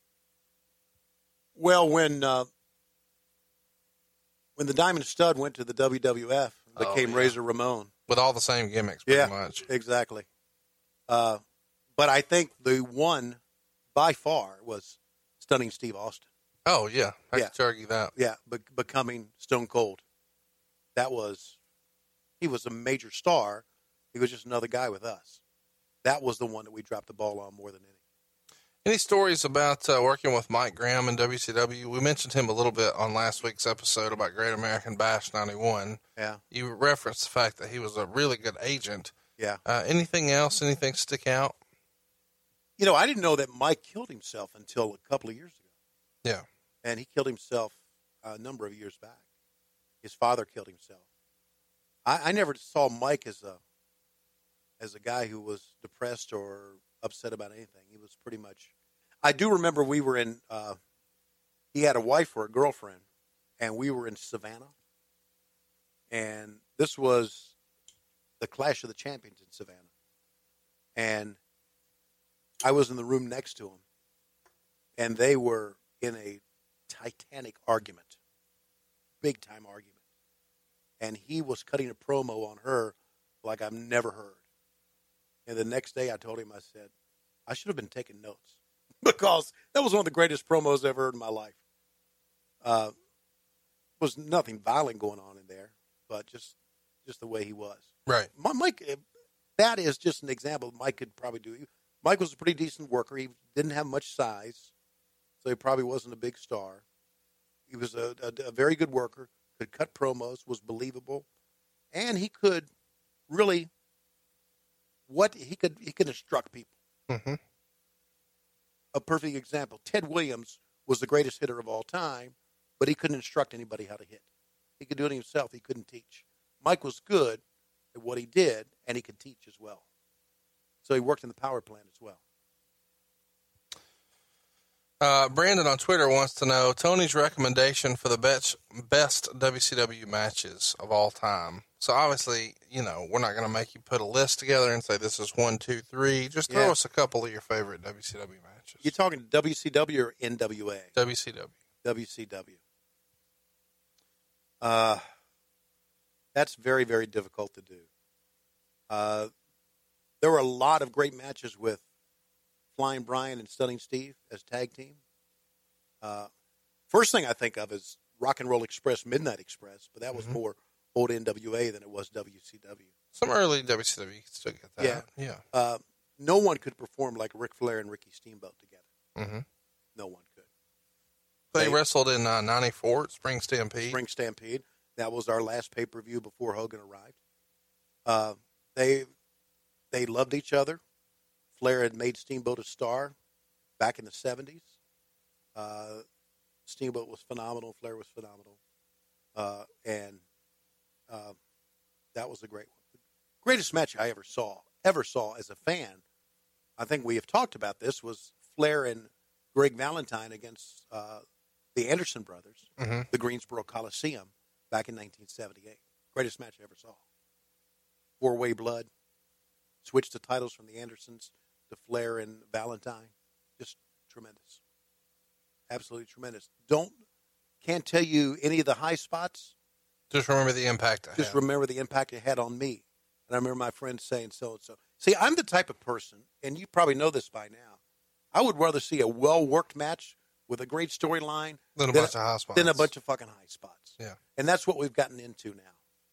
S3: Well, when uh, when the Diamond Stud went to the W W F, became
S2: Oh, yeah.
S3: Razor Ramon.
S2: With all the same gimmicks, pretty
S3: Yeah.
S2: much.
S3: Exactly. Uh, but I think the one by far was Stunning Steve Austin.
S2: Oh, yeah. I
S3: Yeah.
S2: could argue that.
S3: Yeah, be- becoming Stone Cold. That was, he was a major star. He was just another guy with us. That was the one that we dropped the ball on more than any.
S2: Any stories about uh, working with Mike Graham in W C W? We mentioned him a little bit on last week's episode about Great American Bash ninety-one.
S3: Yeah,
S2: You referenced the fact that he was a really good agent.
S3: yeah.
S2: Uh, anything else? Anything stick out?
S3: You know, I didn't know that Mike killed himself until a couple of years ago.
S2: Yeah.
S3: And he killed himself a number of years back. His father killed himself. I, I never saw Mike as a as a guy who was depressed or upset about anything. He was pretty much. I do remember we were in. Uh, he had a wife or a girlfriend, and we were in Savannah. And this was the Clash of the Champions in Savannah. And I was in the room next to him, and they were in a titanic argument, big time argument. And he was cutting a promo on her like I've never heard. And the next day I told him, I said, I should have been taking notes because that was one of the greatest promos I've ever heard in my life. Uh, was nothing violent going on in there, but just just the way he was.
S2: Right.
S3: My, Mike, that is just an example Mike could probably do. Mike was a pretty decent worker. He didn't have much size, so he probably wasn't a big star. He was a, a, a very good worker, could cut promos, was believable, and he could really what he could he could instruct people.
S2: Mm-hmm.
S3: A perfect example: Ted Williams was the greatest hitter of all time, but he couldn't instruct anybody how to hit. He could do it himself. He couldn't teach. Mike was good at what he did, and he could teach as well. So he worked in the power plant as well.
S2: Uh, Brandon on Twitter wants to know Tony's recommendation for the best, best W C W matches of all time. So obviously, you know, we're not going to make you put a list together and say this is one, two, three. Just throw
S3: Yeah.
S2: us a couple of your favorite W C W matches.
S3: You're talking W C W or N W A?
S2: W C W.
S3: W C W. Uh, that's very, very difficult to do. Uh, there were a lot of great matches with Flying Brian and Stunning Steve as tag team. Uh, first thing I think of is Rock and Roll Express, Midnight Express, but that was
S2: Mhm.
S3: more old N W A than it was W C W.
S2: Some early W C W, you can still get that.
S3: Yeah.
S2: Yeah.
S3: Uh, no one could perform like Ric Flair and Ricky Steamboat together.
S2: Mm-hmm.
S3: No one could.
S2: They,
S3: They-
S2: wrestled in uh, ninety-four at Spring Stampede.
S3: Spring Stampede. That was our last pay-per-view before Hogan arrived. Uh, they they loved each other. Flair had made Steamboat a star back in the seventies. Uh, Steamboat was phenomenal. Flair was phenomenal. Uh, and uh, that was a great one. Greatest match I ever saw, ever saw as a fan, I think we have talked about this, was Flair and Greg Valentine against uh, the Anderson brothers,
S2: Mm-hmm.
S3: the Greensboro Coliseum, back in nineteen seventy-eight. Greatest match I ever saw. Four-way blood. Switched the titles from the Andersons to Flair and Valentine. Just tremendous. Absolutely tremendous. Don't, can't tell you any of the high spots.
S2: Just remember the impact I
S3: Just
S2: had.
S3: remember the impact it had on me. And I remember my friends saying so and so. See, I'm the type of person, and you probably know this by now, I would rather see a well-worked match with a great storyline
S2: Then a
S3: than-
S2: bunch of high spots.
S3: than a bunch of fucking high spots.
S2: Yeah.
S3: And that's what we've gotten into now.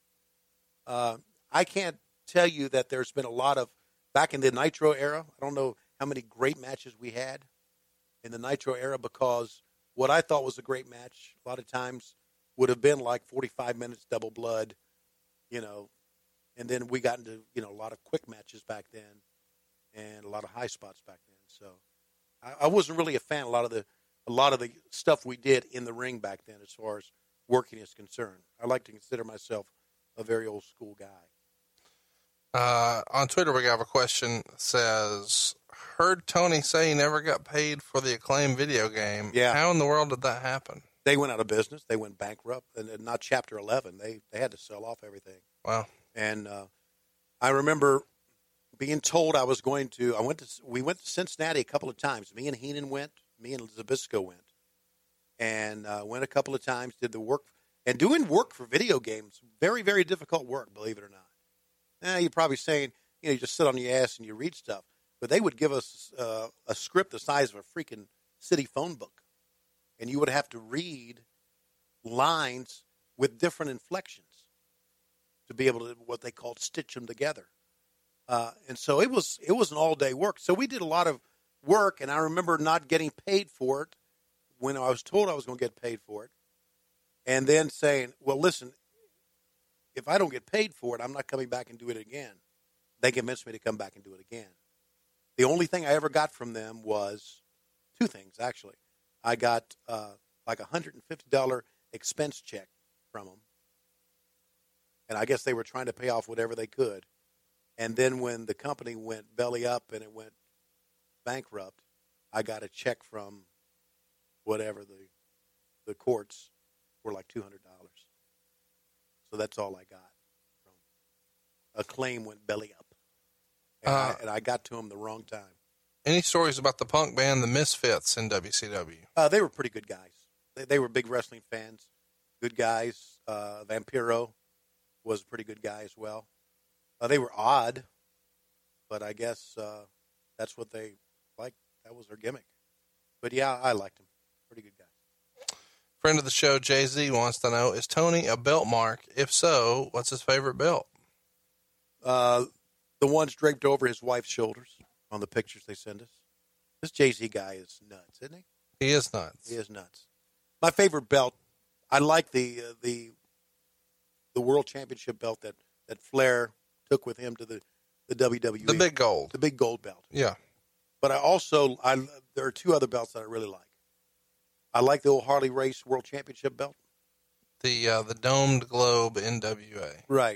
S3: Uh, I can't tell you that there's been a lot of, back in the Nitro era, I don't know how many great matches we had in the Nitro era, because what I thought was a great match a lot of times would have been like forty-five minutes double blood, you know, and then we got into, you know, a lot of quick matches back then and a lot of high spots back then. So I, I wasn't really a fan of a lot of the a lot of the stuff we did in the ring back then as far as working is concerned. I like to consider myself a very old school guy.
S2: Uh, on Twitter, we got a question that says, heard Tony say he never got paid for the Acclaim video game.
S3: Yeah.
S2: How in the world did that happen?
S3: They went out of business. They went bankrupt, and and not Chapter eleven. They they had to sell off everything.
S2: Wow.
S3: And uh, I remember being told I was going to. I went to. We went to Cincinnati a couple of times. Me and Heenan went. Me and Zabisco went, and uh, went a couple of times. Did the work and doing work for video games. Very very difficult work, believe it or not. Now you're probably saying, you know, you just sit on your ass and you read stuff, but they would give us uh, a script the size of a freaking city phone book, and you would have to read lines with different inflections to be able to what they called stitch them together. Uh, and so it was it was an all day work. So we did a lot of work, and I remember not getting paid for it when I was told I was going to get paid for it, and then saying, "Well, listen, if I don't get paid for it, I'm not coming back and do it again." They convinced me to come back and do it again. The only thing I ever got from them was two things, actually. I got uh, like a one hundred fifty dollars expense check from them. And I guess they were trying to pay off whatever they could. And then when the company went belly up and it went bankrupt, I got a check from whatever the the courts were like two hundred dollars. So that's all I got. From Acclaim went belly up. And,
S2: Uh,
S3: I, and I got to them the wrong time.
S2: Any stories about the punk band, the Misfits, in W C W?
S3: Uh, they were pretty good guys. They, they were big wrestling fans. Good guys. Uh, Vampiro was a pretty good guy as well. Uh, they were odd, but I guess uh, that's what they liked. That was their gimmick. But yeah, I liked them. Pretty good guys.
S2: Friend of the show, Jay-Z, wants to know, is Tony a belt mark? If so, what's his favorite belt?
S3: Uh, the ones draped over his wife's shoulders on the pictures they send us. This Jay-Z guy is nuts, isn't he?
S2: He is nuts.
S3: He is nuts. My favorite belt, I like the uh, the the World Championship belt that, that Flair took with him to the, the W W E.
S2: The big gold.
S3: The big gold belt.
S2: Yeah.
S3: But I also, I there are two other belts that I really like. I like the old Harley Race World Championship belt.
S2: The uh, the domed globe N W A.
S3: Right.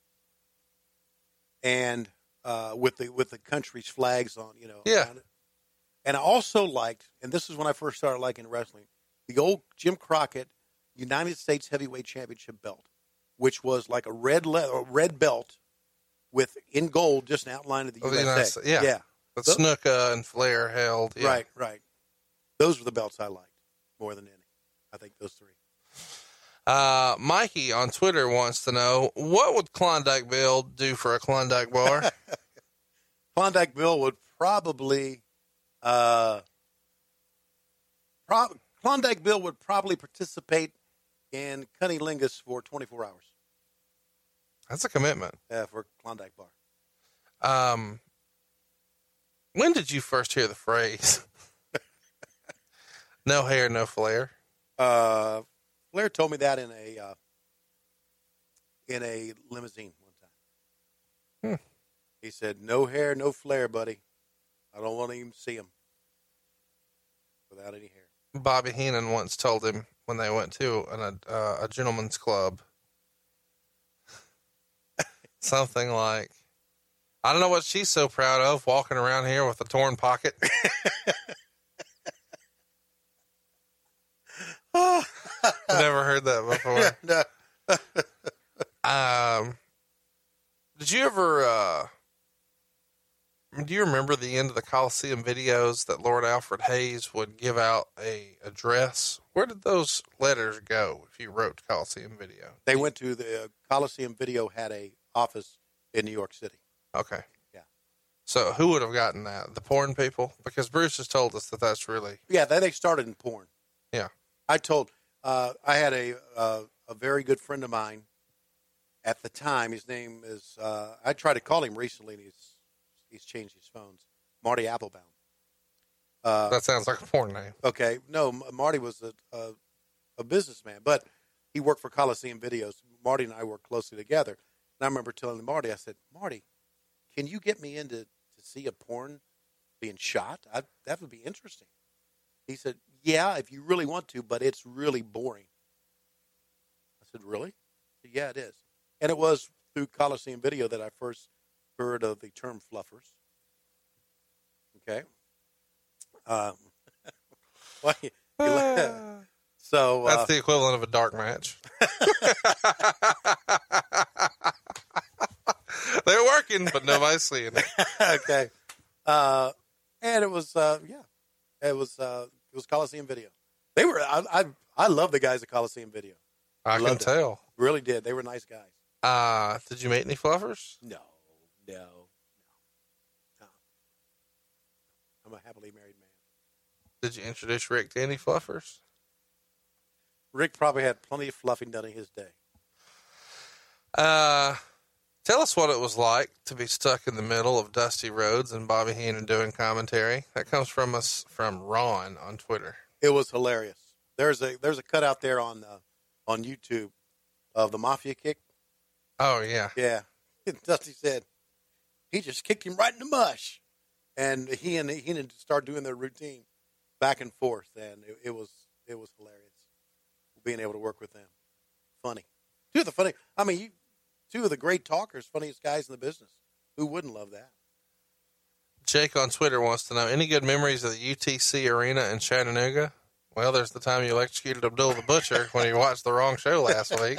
S3: And uh, with the with the country's flags on, you know.
S2: Yeah.
S3: on it. And I also liked, and this is when I first started liking wrestling, the old Jim Crockett United States Heavyweight Championship belt, which was like a red le- a red belt with in gold just an outline of the
S2: Oh, the
S3: U S A.
S2: United States, yeah.
S3: Yeah.
S2: That
S3: Those-
S2: Snuka and Flair held. Yeah.
S3: Right, right. Those were the belts I liked more than any. I think those three.
S2: Uh, Mikey on Twitter wants to know, what would Klondike Bill do for a Klondike bar?
S3: Klondike Bill would probably, uh, pro- Klondike Bill would probably participate in Cunnilingus for twenty-four hours.
S2: That's a commitment.
S3: Uh, for Klondike Bar.
S2: Um, when did you first hear the phrase, no hair, no flair?
S3: Uh, Flair told me that in a uh, in a limousine one time.
S2: Hmm.
S3: He said, no hair, no flair, buddy. I don't want to even see him without any hair.
S2: Bobby Heenan once told him when they went to an, uh, a gentleman's club, something like, I don't know what she's so proud of, walking around here with a torn pocket. Never heard that before.
S3: No.
S2: Um, did you ever, uh, do you remember the end of the Coliseum videos that Lord Alfred Hayes would give out a address? Where did those letters go if you wrote Coliseum Video?
S3: They went to the uh, Coliseum Video had a office in New York City.
S2: Okay.
S3: Yeah.
S2: So who would have gotten that? The porn people? Because Bruce has told us that that's really.
S3: Yeah, they, they started in porn.
S2: Yeah.
S3: I told, uh, I had a uh, a very good friend of mine at the time. His name is, uh, I tried to call him recently, and he's he's changed his phones. Marty Applebaum. Uh,
S2: That sounds like a porn name.
S3: okay, no, M- Marty was a, a a businessman, but he worked for Coliseum Videos. Marty and I worked closely together. And I remember telling Marty, I said, Marty, can you get me into to see a porn being shot? I, that would be interesting. He said, yeah, if you really want to, but it's really boring. I said, really? He said, yeah, it is. And it was through Coliseum Video that I first heard of the term fluffers. Okay. Um, well, you- you- so uh,
S2: That's the equivalent of a dark match. They're working, but nobody's seeing it.
S3: okay. Uh, and it was, uh, yeah, it was, uh, it was Coliseum Video. They were, I, I, I love the guys at Coliseum Video.
S2: I can
S3: Loved it.
S2: tell.
S3: Really did. They were nice guys.
S2: Uh, did you meet any fluffers?
S3: No, no, no, no. I'm a happily married man.
S2: Did you introduce Rick to any fluffers?
S3: Rick probably had plenty of fluffing done in his day.
S2: Uh, tell us what it was like to be stuck in the middle of Dusty Rhodes and Bobby Heenan doing commentary. That comes from us from Ron on Twitter.
S3: It was hilarious. There's a there's a cutout there on uh, on YouTube of the Mafia kick.
S2: Oh yeah,
S3: Yeah, Dusty said he just kicked him right in the mush, and he and he and start doing their routine back and forth, and it, it was it was hilarious being able to work with them. Funny, two of the funny. I mean, you, two of the great talkers, funniest guys in the business. Who wouldn't love that?
S2: Jake on Twitter wants to know, any good memories of the U T C Arena in Chattanooga? Well, there's the time you electrocuted Abdullah the Butcher when you watched the wrong show last week.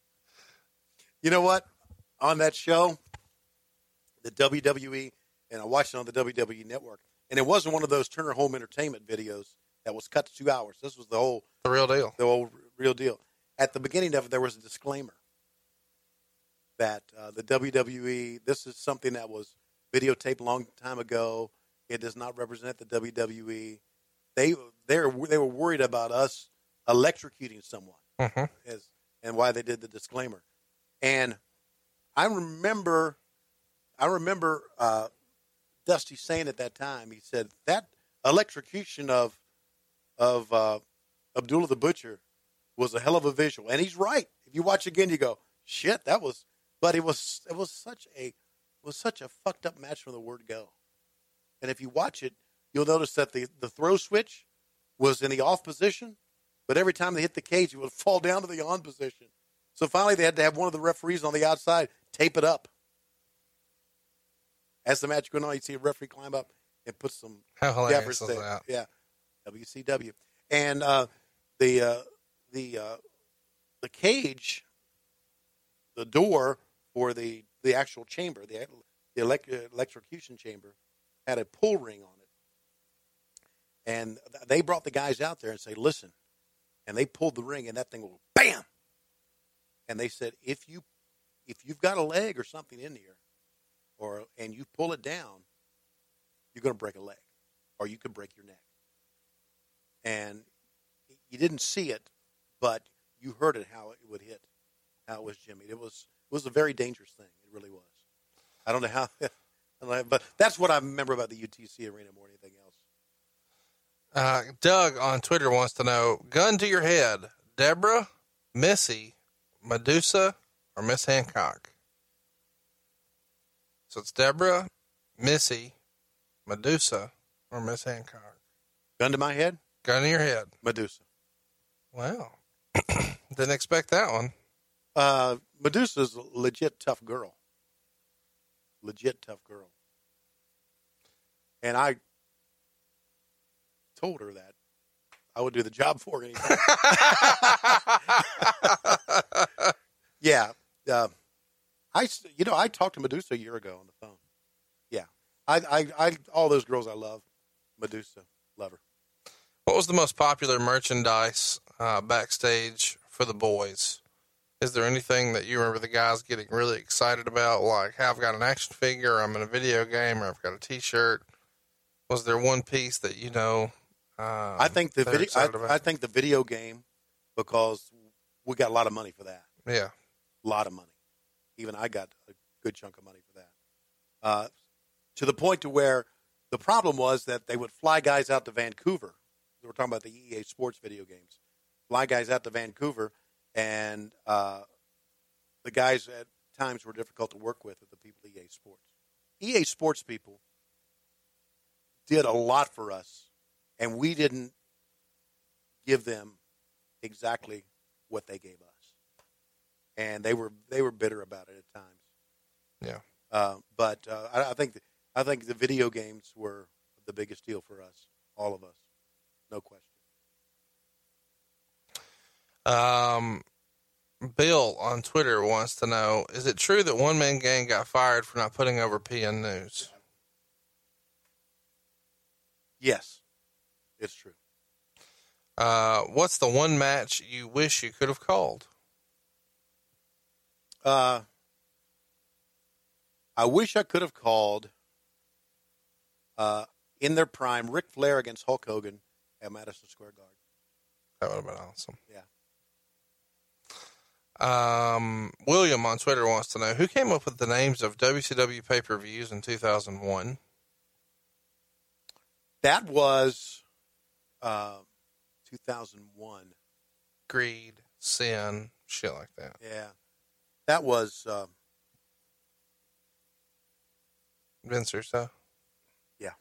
S3: You know what? On that show, the W W E, and I watched it on the W W E Network, and it wasn't one of those Turner Home Entertainment videos that was cut to two hours. This was the whole
S2: The real deal.
S3: the whole real deal. At the beginning of it, there was a disclaimer that uh, the W W E, this is something that was videotaped a long time ago. It does not represent the W W E. They they were, they were worried about us electrocuting someone,
S2: Mm-hmm.
S3: as, and why they did the disclaimer. And I remember, I remember uh, Dusty saying at that time, he said that electrocution of of uh, Abdullah the Butcher was a hell of a visual, and he's right. If you watch again, you go, "Shit, that was." But it was it was such a it was such a fucked up match from the word go. And if you watch it, you'll notice that the the throw switch was in the off position, but every time they hit the cage, it would fall down to the on position. So finally, they had to have one of the referees on the outside tape it up. As the match going on, you see a referee climb up and put some
S2: How hilarious
S3: gaffers
S2: was
S3: there.
S2: that?
S3: Yeah, W C W, and uh, the uh, the uh, the cage, the door for the, the actual chamber, the the elect- electrocution chamber, had a pull ring on it, and they brought the guys out there and say, "Listen," and they pulled the ring, and that thing will bam. And they said, if you if you've got a leg or something in here, or and you pull it down, you're going to break a leg, or you could break your neck. And you didn't see it, but you heard it how it would hit, how it was jimmied. It was it was a very dangerous thing. It really was. I don't know how, I don't know, but that's what I remember about the U T C arena more than anything else.
S2: Uh, Doug on Twitter wants to know, gun to your head, Deborah, Missy, Medusa, or Miss Hancock? So it's Deborah, Missy, Medusa, or Miss Hancock.
S3: Gun to my head?
S2: Gun to your head.
S3: Medusa.
S2: Wow. Didn't expect that one.
S3: Uh, Medusa's a legit tough girl. Legit tough girl. And I told her that I would do the job for her anytime. Yeah. Uh, I, you know, I talked to Medusa a year ago on the phone. Yeah. I, I, I, all those girls I love, Medusa, love her.
S2: What was the most popular merchandise uh, backstage for the boys? Is there anything that you remember the guys getting really excited about? Like, hey, I've got an action figure, or I'm in a video game, or I've got a T-shirt. Was there one piece that, you know, um,
S3: I think the video, I, I think the video game, because we got a lot of money for that.
S2: Yeah.
S3: A lot of money. Even I got a good chunk of money for that. Uh, to the point to where the problem was that they would fly guys out to Vancouver. We're talking about the E A Sports video games. Fly guys out to Vancouver, and uh, the guys at times were difficult to work with at the people at E A Sports. E A Sports people did a lot for us, and we didn't give them exactly what they gave us. And they were they were bitter about it at times.
S2: Yeah.
S3: Uh, but uh, I, I think the, I think the video games were the biggest deal for us, all of us, no question.
S2: Um, Bill on Twitter wants to know: is it true that One Man Gang got fired for not putting over P N News?
S3: Yes, it's true.
S2: Uh, what's the one match you wish you could have called?
S3: Uh, I wish I could have called, uh, in their prime, Ric Flair against Hulk Hogan at Madison Square Garden.
S2: That would have been awesome.
S3: Yeah.
S2: Um, William on Twitter wants to know, who came up with the names of W C W pay-per-views in two thousand one?
S3: That was uh, two thousand one.
S2: Greed, sin, shit like that.
S3: Yeah. That was, uh,
S2: Vince Russo.
S3: yeah.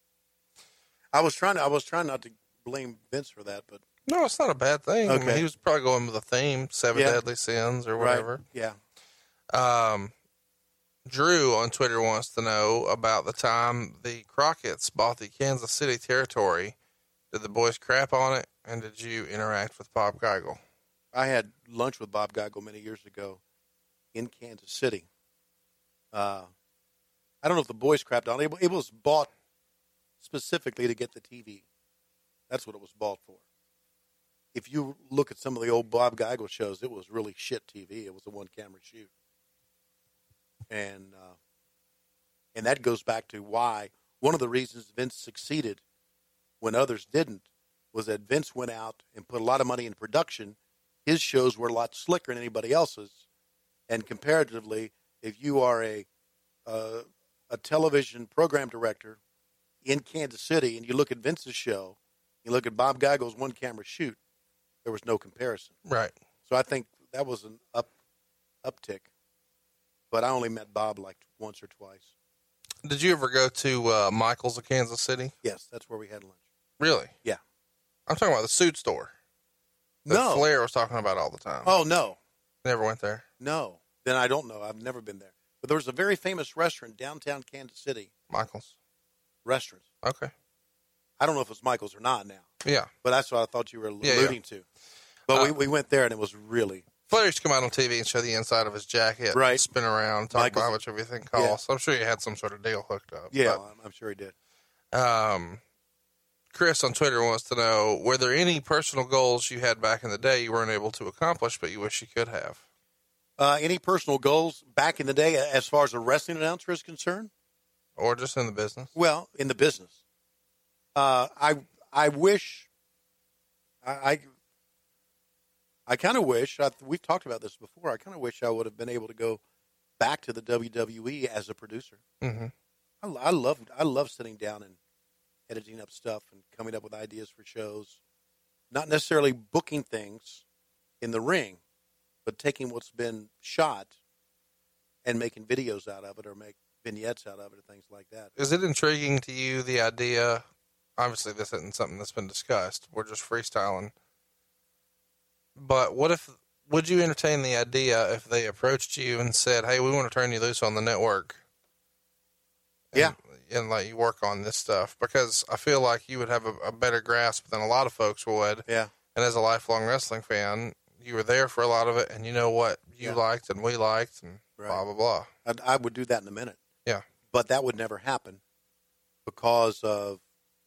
S3: I was trying to, I was trying not to blame Vince for that, but
S2: No, it's not a bad thing. I mean,
S3: Okay.
S2: he was probably going with a theme, Seven
S3: Yeah.
S2: Deadly Sins or whatever.
S3: right. Yeah.
S2: Um, Drew on Twitter wants to know about the time the Crockett's bought the Kansas City territory. Did the boys crap on it, and did you interact with Bob Geigel?
S3: I had lunch with Bob Geigel many years ago in Kansas City. Uh, I don't know if the boys crapped on it. It was bought specifically to get the T V. That's what it was bought for. If you look at some of the old Bob Geigel shows, it was really shit T V. It was a one-camera shoot. And uh, and that goes back to why one of the reasons Vince succeeded when others didn't was that Vince went out and put a lot of money in production. His shows were a lot slicker than anybody else's. And comparatively, if you are a uh, a television program director in Kansas City and you look at Vince's show, you look at Bob Geigel's one-camera shoot, there was no comparison.
S2: Right.
S3: So I think that was an up uptick. But I only met Bob like once or twice.
S2: Did you ever go to uh, Michael's of Kansas City?
S3: Yes, that's where we had lunch.
S2: Really?
S3: Yeah.
S2: I'm talking about the suit store that
S3: No.
S2: Flair was talking about all the time.
S3: Oh, no.
S2: Never went there.
S3: No. Then I don't know. I've never been there. But there was a very famous restaurant downtown Kansas City.
S2: Michael's.
S3: Restaurant.
S2: Okay.
S3: I don't know if it's Michael's or not now.
S2: Yeah.
S3: But that's what I thought you were
S2: Yeah,
S3: alluding
S2: yeah.
S3: to. But
S2: Uh,
S3: we, we went there, and it was really...
S2: Flair used to come out on T V and show the inside of his jacket.
S3: Right.
S2: Spin around, talk
S3: Michael's-
S2: about how much everything costs. I'm sure you had some sort of deal hooked up.
S3: Yeah, I'm, I'm sure he did.
S2: But, um, Chris on Twitter wants to know, were there any personal goals you had back in the day you weren't able to accomplish, but you wish you could have?
S3: Uh, any personal goals back in the day as far as a wrestling announcer is concerned?
S2: Or just in the business?
S3: Well, in the business. Uh, I I wish I, I I kind of wish, I, we've talked about this before, I kind of wish I would have been able to go back to the W W E as a producer.
S2: Mm-hmm.
S3: I, I love I love sitting down and editing up stuff and coming up with ideas for shows. Not necessarily booking things in the ring, but taking what's been shot and making videos out of it or make vignettes out of it or things like that.
S2: Is it intriguing to you, the idea, obviously this isn't something that's been discussed, we're just freestyling, but what if, would you entertain the idea if they approached you and said, hey, we want to turn you loose on the network? And,
S3: yeah.
S2: And let you work on this stuff? Because I feel like you would have a, a better grasp than a lot of folks would.
S3: Yeah.
S2: And as a lifelong wrestling fan, you were there for a lot of it, and you know what you
S3: yeah.
S2: liked and we liked and
S3: right.
S2: blah, blah, blah.
S3: I, I would do that in a minute.
S2: Yeah.
S3: But that would never happen because of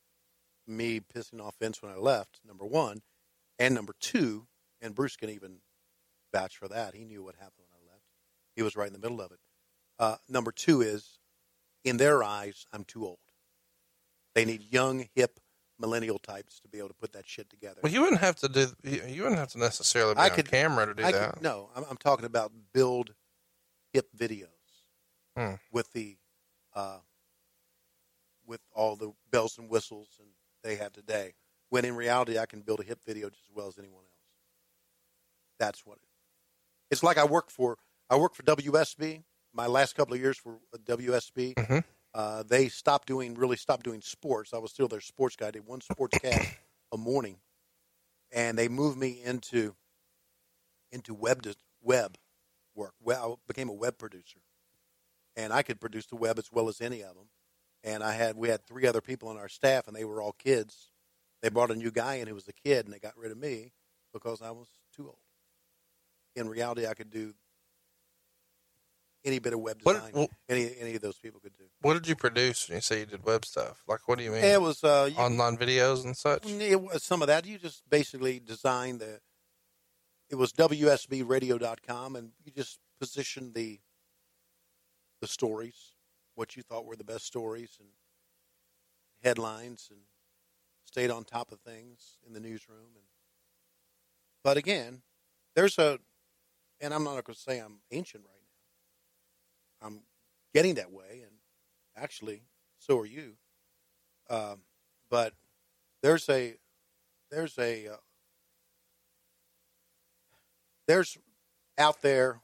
S3: me pissing off Vince when I left, number one. And number two, and Bruce can even vouch for that. He knew what happened when I left. He was right in the middle of it. Uh, number two is, in their eyes, I'm too old. They need young, hip, millennial types to be able to put that shit together.
S2: Well, you wouldn't have to do, you wouldn't have to necessarily be
S3: I
S2: on
S3: could,
S2: camera to do
S3: I
S2: that.
S3: Could, no, I'm, I'm talking about build hip videos
S2: hmm.
S3: with the, uh, with all the bells and whistles and they have today. When in reality, I can build a hip video just as well as anyone else. That's what it is. It's like I work for, I work for W S B. My last couple of years for W S B,
S2: mm-hmm.
S3: uh, they stopped doing, really stopped doing sports. I was still their sports guy. I did one sports cast a morning. And they moved me into, into web, web work. Well, I became a web producer. And I could produce the web as well as any of them. And I had, we had three other people on our staff, and they were all kids. They brought a new guy in who was a kid, and they got rid of me because I was too old. In reality, I could do any bit of web design
S2: what, well,
S3: any any of those people could do.
S2: What did you produce when you say you did web stuff? Like, what do you mean?
S3: It was uh, you,
S2: online videos and such?
S3: It was some of that. You just basically designed the, it was W S B radio dot com, and you just positioned the the stories, what you thought were the best stories and headlines, and stayed on top of things in the newsroom. And But again, there's a, and I'm not going to say I'm ancient right now. I'm getting that way, and actually, so are you. Um, but there's a, there's a, uh, there's out there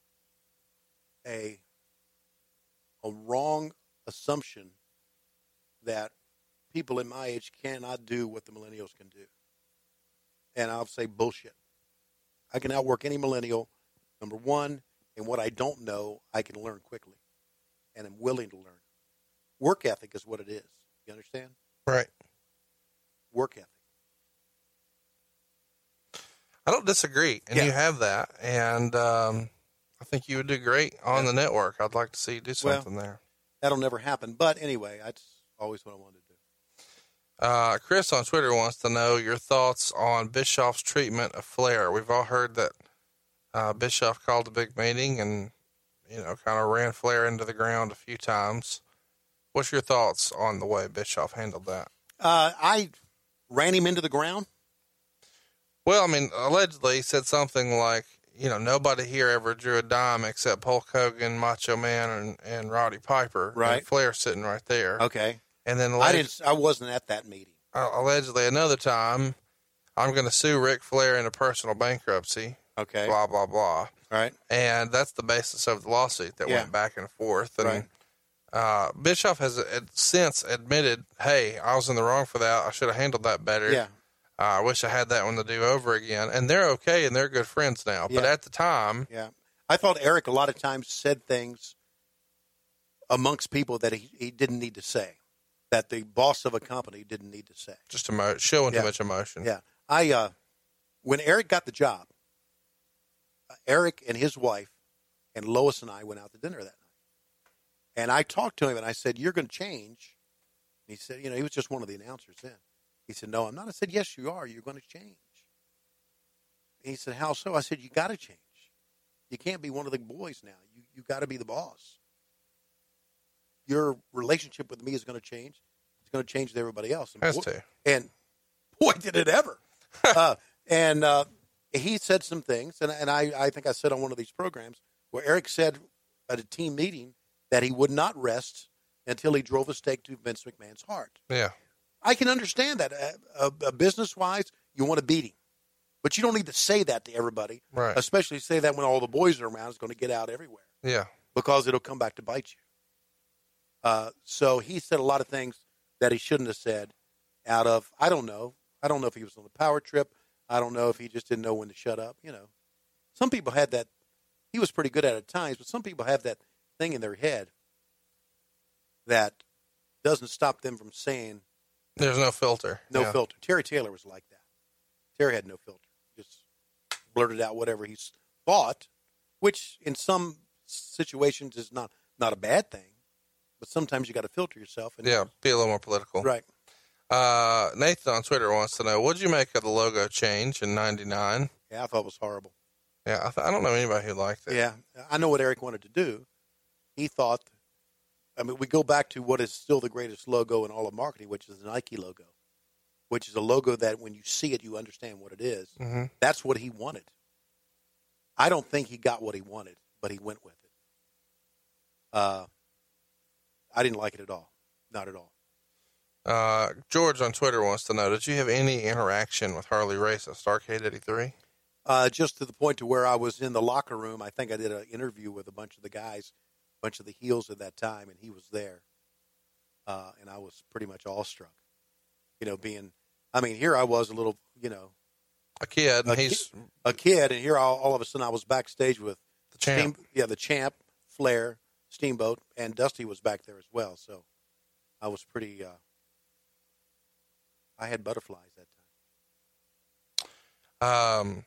S3: a, a wrong assumption that people in my age cannot do what the millennials can do. And I'll say bullshit. I can outwork any millennial, number one, and what I don't know, I can learn quickly. And I'm willing to learn. Work ethic is what it is. You understand?
S2: Right.
S3: Work ethic.
S2: I don't disagree. And
S3: yeah.
S2: you have that. And um, I think you would do great on yeah. the network. I'd like to see you do something
S3: well,
S2: there.
S3: That'll never happen. But anyway, that's always what I wanted to do.
S2: Uh, Chris on Twitter wants to know your thoughts on Bischoff's treatment of Flair. We've all heard that uh, Bischoff called a big meeting and, you know, kind of ran Flair into the ground a few times. What's your thoughts on the way Bischoff handled that?
S3: Uh, I ran him into the ground.
S2: Well, I mean, allegedly he said something like, you know, nobody here ever drew a dime except Hulk Hogan, Macho Man, and, and Roddy Piper.
S3: Right.
S2: And Flair sitting right there.
S3: Okay.
S2: And then
S3: I didn't. I wasn't at that meeting.
S2: Uh, allegedly, another time, I'm going to sue Ric Flair into personal bankruptcy.
S3: Okay.
S2: Blah blah blah.
S3: Right.
S2: And that's the basis of the lawsuit that
S3: yeah.
S2: went back and forth. And
S3: right.
S2: uh, Bischoff has uh, since admitted, "Hey, I was in the wrong for that. I should have handled that better.
S3: Yeah.
S2: Uh, I wish I had that one to do over again." And they're okay, and they're good friends now.
S3: Yeah.
S2: But at the time,
S3: yeah, I thought Eric a lot of times said things amongst people that he, he didn't need to say. That the boss of a company didn't need to say.
S2: Just emo- showing
S3: yeah.
S2: too much emotion.
S3: Yeah. I, uh, when Eric got the job, uh, Eric and his wife and Lois and I went out to dinner that night. And I talked to him and I said, "You're going to change." And he said, you know, he was just one of the announcers then. He said, "No, I'm not." I said, "Yes, you are. You're going to change." And he said, "How so?" I said, "You got to change. You can't be one of the boys now. You, you got to be the boss. Your relationship with me is going to change. It's going to change with everybody else." And
S2: Has
S3: boy,
S2: to.
S3: And boy, did it ever. uh, and uh, he said some things, and, and I, I think I said on one of these programs where Eric said at a team meeting that he would not rest until he drove a stake to Vince McMahon's heart.
S2: Yeah.
S3: I can understand that. Uh, uh, business-wise, you want to beat him. But you don't need to say that to everybody,
S2: right.
S3: Especially say that when all the boys are around. It's going to get out everywhere.
S2: Yeah.
S3: Because it'll come back to bite you. Uh, so he said a lot of things that he shouldn't have said out of, I don't know. I don't know if he was on the power trip. I don't know if he just didn't know when to shut up. You know, some people had that. He was pretty good at it at times, but some people have that thing in their head that doesn't stop them from saying.
S2: There's no filter.
S3: No
S2: yeah.
S3: filter. Terry Taylor was like that. Terry had no filter. Just blurted out whatever he thought, which in some situations is not, not a bad thing. But sometimes you got to filter yourself. And
S2: yeah, be a little more political.
S3: Right.
S2: Uh, Nathan on Twitter wants to know, what did you make of the logo change in ninety-nine?
S3: Yeah, I thought it was horrible.
S2: Yeah, I, th- I don't know anybody who liked it.
S3: Yeah, I know what Eric wanted to do. He thought, I mean, we go back to what is still the greatest logo in all of marketing, which is the Nike logo, which is a logo that when you see it, you understand what it is.
S2: Mm-hmm.
S3: That's what he wanted. I don't think he got what he wanted, but he went with it. Uh, I didn't like it at all. Not at all.
S2: Uh, George on Twitter wants to know, did you have any interaction with Harley Race at Starrcade eighty-three?
S3: Uh, just to the point to where I was in the locker room. I think I did an interview with a bunch of the guys, a bunch of the heels at that time, and he was there. Uh, and I was pretty much awestruck. You know, being, I mean, here I was a little, you know.
S2: A kid, and
S3: a
S2: he's...
S3: Ki- a kid, and here all, all of a sudden I was backstage with
S2: the champ.
S3: Steam, yeah, the champ, Flair, Steamboat, and Dusty was back there as well. So I was pretty, uh, I had butterflies that
S2: time. Um,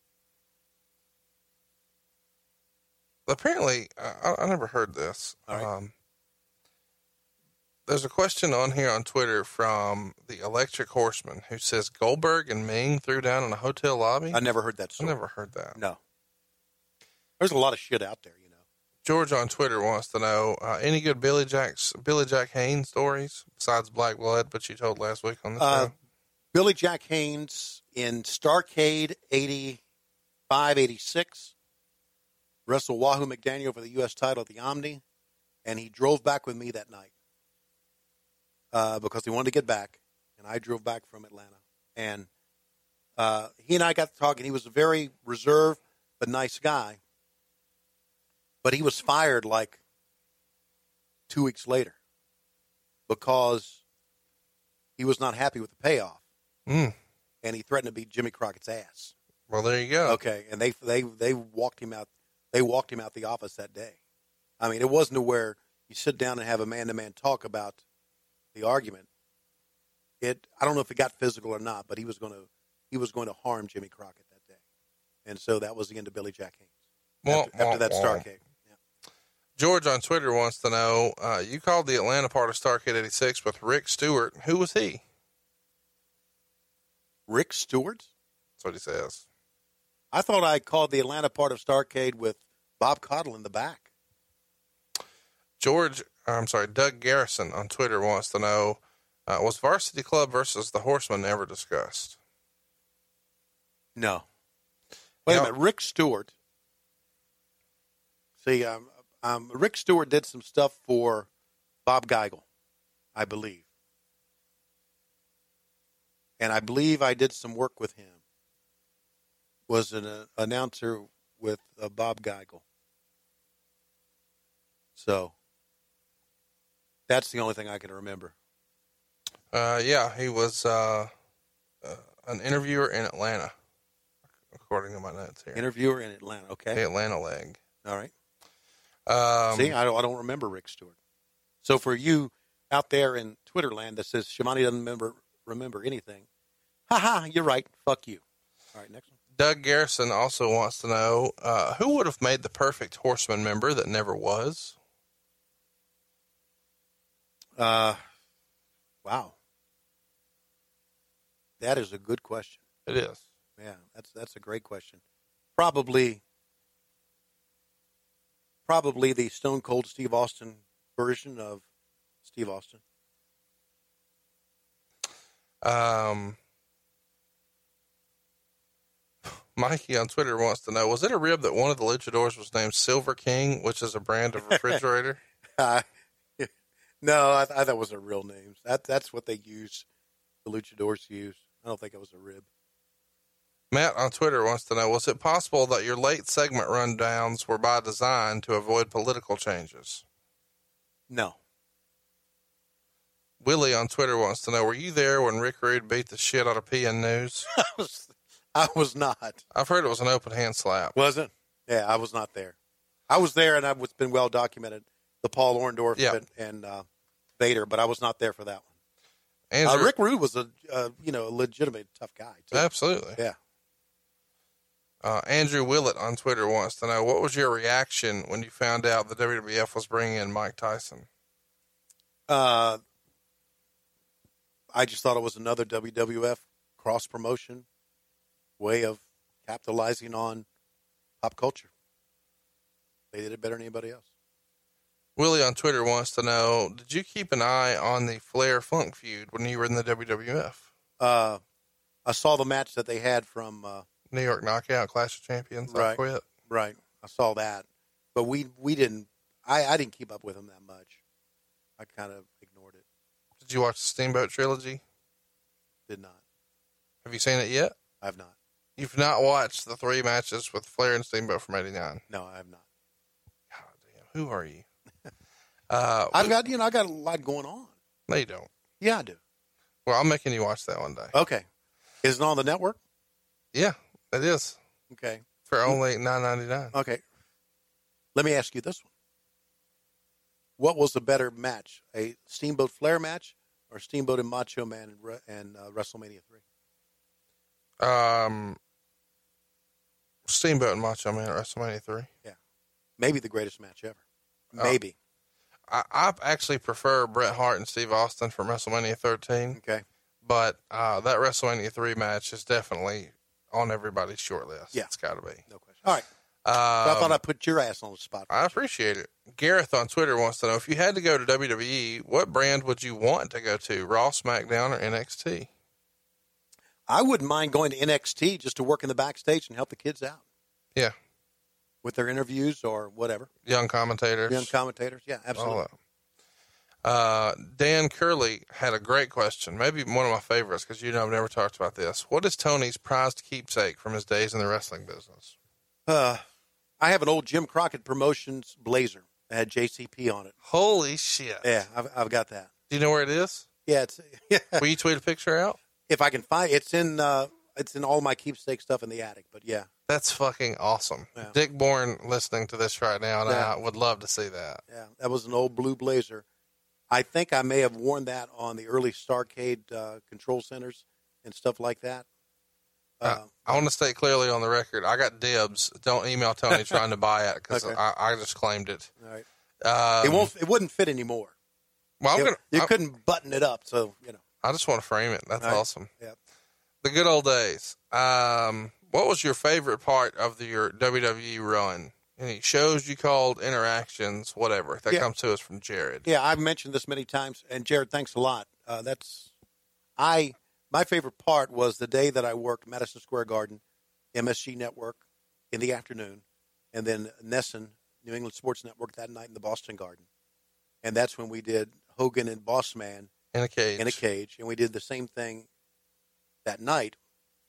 S2: apparently, I, I never heard this.
S3: All right.
S2: Um, there's a question on here on Twitter from the Electric Horseman who says Goldberg and Ming threw down in a hotel lobby.
S3: I never heard that story.
S2: I never heard that.
S3: No. There's a lot of shit out there, you know.
S2: George on Twitter wants to know, uh, any good Billy Jack's, Billy Jack Haynes stories besides Black Blood, but you told last week on the
S3: uh,
S2: show?
S3: Billy Jack Haynes in Starrcade eighty-five, eighty-six, wrestled Wahoo McDaniel for the U S title at the Omni, and he drove back with me that night uh, because he wanted to get back, and I drove back from Atlanta. And uh, he and I got to talking. He was a very reserved but nice guy, but he was fired like two weeks later because he was not happy with the payoff.
S2: Mm.
S3: And he threatened to beat Jimmy Crockett's ass.
S2: Well, there you go.
S3: Okay, and they they they walked him out. They walked him out the office that day. I mean, it wasn't to where you sit down and have a man-to-man talk about the argument. It I don't know if it got physical or not, but he was going to he was going to harm Jimmy Crockett that day, and so that was the end of Billy Jack Haynes.
S2: Well,
S3: after, after that
S2: well,
S3: Starrcade. Yeah.
S2: George on Twitter wants to know, uh, you called the Atlanta part of Starrcade eighty-six with Rick Stewart. Who was he?
S3: Rick Stewart?
S2: That's what he says.
S3: I thought I called the Atlanta part of Starrcade with Bob Caudle in the back.
S2: George, I'm sorry, Doug Garrison on Twitter wants to know, uh, was Varsity Club versus the Horsemen ever discussed?
S3: No. Wait
S2: You
S3: a
S2: know-
S3: minute. Rick Stewart. See, um, um, Rick Stewart did some stuff for Bob Geigel, I believe. And I believe I did some work with him. Was an uh, announcer with uh, Bob Geigel. So that's the only thing I can remember.
S2: Uh, yeah, he was uh, uh, an interviewer in Atlanta, according to my notes here.
S3: Interviewer in Atlanta. Okay.
S2: The Atlanta leg.
S3: All right.
S2: Um,
S3: See, I don't, I don't remember Rick Stewart. So for you out there in Twitter land that says Shimani doesn't remember remember anything, ha ha, you're right. Fuck you. All right, next one.
S2: Doug Garrison also wants to know, uh, who would have made the perfect Horseman member that never was?
S3: Uh, wow. That is a good question.
S2: It is.
S3: Yeah, that's that's a great question. Probably, probably the Stone Cold Steve Austin version of Steve Austin.
S2: Um, Mikey on Twitter wants to know, was it a rib that one of the luchadors was named Silver King, which is a brand of refrigerator?
S3: Uh, no, I, I thought it was a real name. That, that's what they use, the luchadors use. I don't think it was a rib.
S2: Matt on Twitter wants to know, was it possible that your late segment rundowns were by design to avoid political changes?
S3: No.
S2: Willie on Twitter wants to know, were you there when Rick Rude beat the shit out of P N News?
S3: I was, I was not.
S2: I've heard it was an open hand slap.
S3: Was it? Yeah, I was not there. I was there, and I've it's been well documented, the Paul Orndorff
S2: yeah.
S3: and, and uh, Vader, but I was not there for that one.
S2: Andrew,
S3: uh, Rick Rude was a uh, you know a legitimate tough guy, too.
S2: Absolutely.
S3: Yeah.
S2: Uh, Andrew Willett on Twitter wants to know, what was your reaction when you found out the W W F was bringing in Mike Tyson?
S3: Uh, I just thought it was another W W F cross promotion way of capitalizing on pop culture. They did it better than anybody else.
S2: Willie on Twitter wants to know, did you keep an eye on the Flair Funk feud when you were in the W W F?
S3: Uh, I saw the match that they had from uh,
S2: New York Knockout, Clash of Champions.
S3: Right.
S2: I quit.
S3: Right. I saw that, but we we didn't. I, I didn't keep up with them that much. I kind of ignored it.
S2: Did you watch the Steamboat Trilogy?
S3: Did not.
S2: Have you seen it yet?
S3: I have not.
S2: You've not watched the three matches with Flair and Steamboat from eighty-nine?
S3: No, I have not.
S2: God damn. Who are you? uh,
S3: I've got, you know, I got a lot going on.
S2: No, you don't.
S3: Yeah, I do.
S2: Well, I'm making you watch that one day.
S3: Okay. Is it on the network?
S2: Yeah, it is.
S3: Okay.
S2: For only nine ninety-nine.
S3: Okay. Let me ask you this one. What was the better match, a Steamboat Flair match or Steamboat and Macho Man and, Re- and uh, WrestleMania three?
S2: Um, Steamboat and Macho Man at WrestleMania three.
S3: Yeah. Maybe the greatest match ever. Maybe.
S2: Uh, I, I actually prefer Bret Hart and Steve Austin from WrestleMania thirteen.
S3: Okay.
S2: But uh, that WrestleMania three match is definitely on everybody's short list.
S3: Yeah.
S2: It's got to be.
S3: No question. All right.
S2: Um,
S3: So I thought I'd put your ass on the spot.
S2: I appreciate it. Gareth on Twitter wants to know, if you had to go to W W E, what brand would you want to go to? Raw, SmackDown, or N X T?
S3: I wouldn't mind going to N X T just to work in the backstage and help the kids out.
S2: Yeah.
S3: With their interviews or whatever.
S2: Young commentators.
S3: Young commentators. Yeah, absolutely.
S2: All that. Uh, Dan Curley had a great question. Maybe one of my favorites, because you know I've never talked about this. What is Tony's prized keepsake from his days in the wrestling business?
S3: Uh, I have an old Jim Crockett Promotions blazer that had J C P on it.
S2: Holy shit.
S3: Yeah, I've, I've got that.
S2: Do you know where it is?
S3: Yeah, it's yeah.
S2: Will you tweet a picture out?
S3: If I can find it's in uh, it's in all my keepsake stuff in the attic. But yeah,
S2: That's fucking awesome.
S3: Yeah.
S2: Dick Bourne listening to this right now, and
S3: Yeah.
S2: I would love to see that.
S3: yeah, that was an old blue blazer. I think I may have worn that on the early Starcade uh, control centers and stuff like that. Uh,
S2: I want to state clearly on the record, I got dibs. Don't email Tony trying to buy it, because
S3: Okay.
S2: I, I just claimed it.
S3: all right,
S2: Um,
S3: it won't. It wouldn't fit anymore.
S2: Well, I'm
S3: It-
S2: gonna,
S3: you
S2: I,
S3: couldn't button it up, so you know.
S2: I just want to frame it. That's
S3: All right.
S2: awesome.
S3: Yeah.
S2: The good old days. Um, what was your favorite part of the, your W W E run? Any shows you called, interactions, whatever. That
S3: Yeah.
S2: comes to us from Jared.
S3: Yeah, I've mentioned this many times, and Jared, thanks a lot. Uh, that's I. My favorite part was the day that I worked Madison Square Garden, M S G Network in the afternoon, and then Nesson, New England Sports Network, that night in the Boston Garden, and that's when we did Hogan and Boss Man
S2: In a cage.
S3: in a cage, and we did the same thing that night.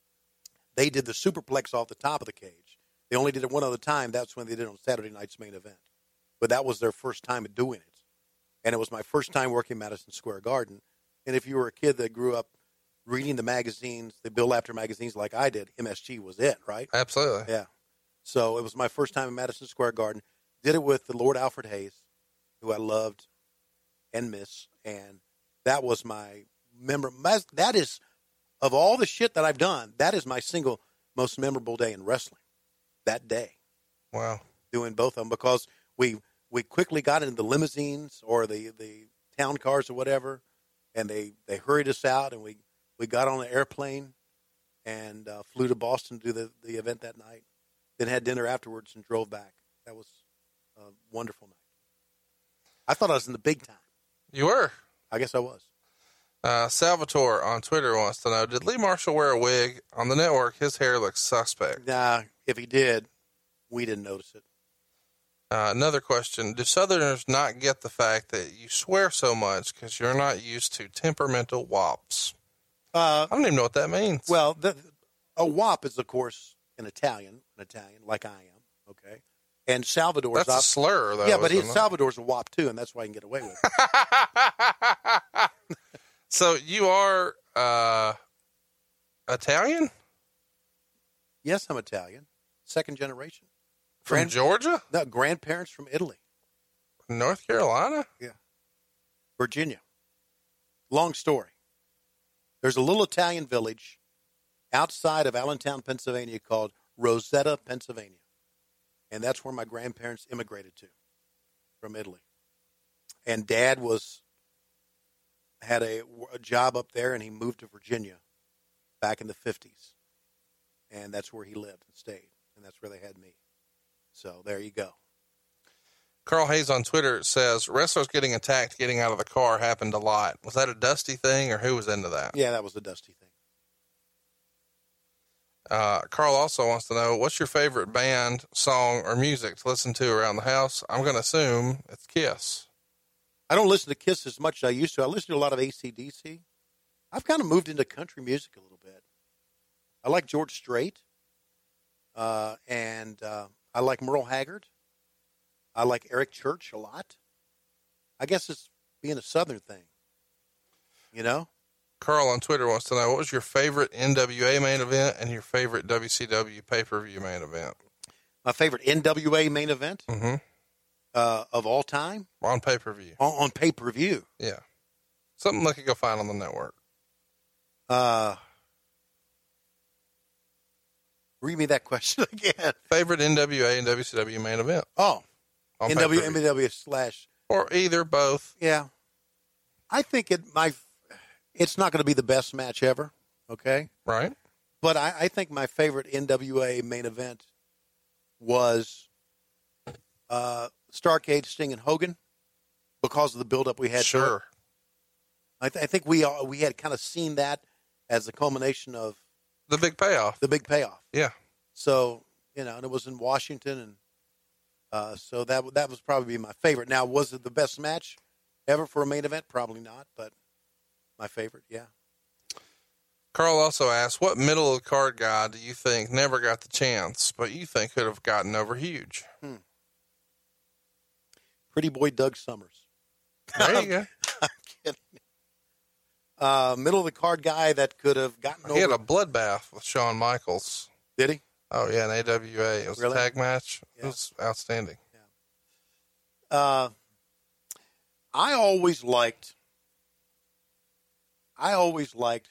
S3: They did the superplex off the top of the cage. They only did it one other time. That's when they did it on Saturday night's main event. But that was their first time at doing it. And it was my first time working Madison Square Garden. And if you were a kid that grew up reading the magazines, the Bill Apter magazines like I did, M S G was it, right?
S2: Absolutely.
S3: Yeah. So it was my first time in Madison Square Garden. Did it with the Lord Alfred Hayes, who I loved and miss. And that was my member. That is, of all the shit that I've done, that is my single most memorable day in wrestling. That day.
S2: Wow.
S3: Doing both of them, because we we quickly got into the limousines or the, the town cars or whatever, and they, they hurried us out, and we, we got on an airplane and uh, flew to Boston to do the, the event that night. Then had dinner afterwards and drove back. That was a wonderful night. I thought I was in the big time.
S2: You were.
S3: I guess I was.
S2: Uh, Salvatore on Twitter wants to know, did Lee Marshall wear a wig? On the network, his hair looks suspect.
S3: Nah, if he did, we didn't notice it.
S2: Uh, another question. Do Southerners not get the fact that you swear so much because you're not used to temperamental wops?
S3: Uh,
S2: I don't even know what that means.
S3: well, the, a wop is, of course, an Italian, an Italian, like I am, okay? And Salvador's...
S2: That's a slur, though.
S3: Yeah, but he,
S2: isn't it?
S3: Salvador's a wop, too, and that's why he can get away with it.
S2: So you are uh, Italian?
S3: Yes, I'm Italian. Second generation.
S2: From
S3: Grand-
S2: Georgia?
S3: No, grandparents from Italy.
S2: North Carolina?
S3: Virginia. Long story. There's a little Italian village outside of Allentown, Pennsylvania called Rosetta, Pennsylvania. And that's where my grandparents immigrated to from Italy. And Dad was had a, a job up there, and he moved to Virginia back in the fifties. And that's where he lived and stayed. And that's where they had me. So there you go.
S2: Carl Hayes on Twitter says, wrestlers getting attacked getting out of the car happened a lot. Was that a Dusty thing, or who was into that?
S3: Yeah, that was a Dusty thing.
S2: Uh, Carl also wants to know, what's your favorite band, song, or music to listen to around the house? I'm going to assume it's Kiss.
S3: I don't listen to Kiss as much as I used to. I listen to a lot of A C D C. I've kind of moved into country music a little bit. I like George Strait, uh, and uh, I like Merle Haggard. I like Eric Church a lot. I guess it's being a Southern thing, you know?
S2: Carl on Twitter wants to know, what was your favorite N W A main event and your favorite W C W pay-per-view main event?
S3: My favorite N W A main event
S2: Mm-hmm.
S3: uh, of all time?
S2: On pay-per-view.
S3: On, on pay-per-view.
S2: Yeah. Something they could go find on the network.
S3: Uh, read me that question again.
S2: Favorite N W A and W C W main event.
S3: Oh,
S2: On
S3: N W A,
S2: pay-per-view.
S3: N W A slash.
S2: Or either, both.
S3: Yeah. I think it my it's not going to be the best match ever, okay?
S2: Right?
S3: But I, I think my favorite N W A main event was uh, Starrcade, Sting, and Hogan because of the buildup we had. to it.
S2: Sure.
S3: I, th- I think we all, we had kind of seen that as the culmination of
S2: The big payoff.
S3: the big payoff.
S2: Yeah.
S3: So, you know, and it was in Washington, and uh, so that w- that was probably my favorite. Now, was it the best match ever for a main event? Probably not, but my favorite, yeah.
S2: Carl also asked, what middle of the card guy do you think never got the chance, but you think could have gotten over huge?
S3: Hmm. Pretty boy Doug Summers.
S2: There you go.
S3: I'm kidding. Uh, middle of the card guy that could have gotten
S2: He
S3: over.
S2: had a bloodbath with Shawn Michaels.
S3: Did he?
S2: Oh, yeah, in A W A. It was
S3: Really?
S2: a tag match.
S3: Yeah.
S2: It was outstanding.
S3: Uh, I always liked. I always liked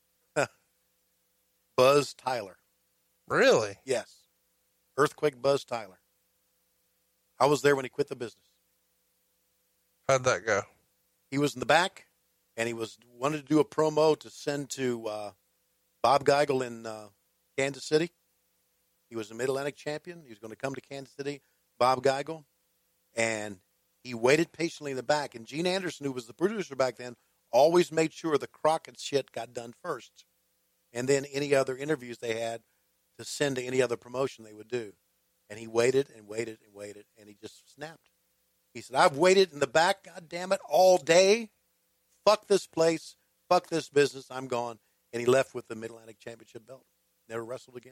S3: Buzz Tyler.
S2: Really?
S3: Yes, Earthquake Buzz Tyler. I was there when he quit the business.
S2: How'd that go?
S3: He was in the back, and he was wanted to do a promo to send to uh, Bob Geigel in uh, Kansas City. He was the Mid-Atlantic champion. He was going to come to Kansas City, Bob Geigel, and he waited patiently in the back. And Gene Anderson, who was the producer back then, always made sure the Crockett shit got done first, and then any other interviews they had to send to any other promotion they would do. And he waited and waited and waited, and he just snapped. He said, I've waited in the back, God damn it, all day. Fuck this place. Fuck this business. I'm gone. And he left with the Mid-Atlantic Championship belt. Never wrestled again.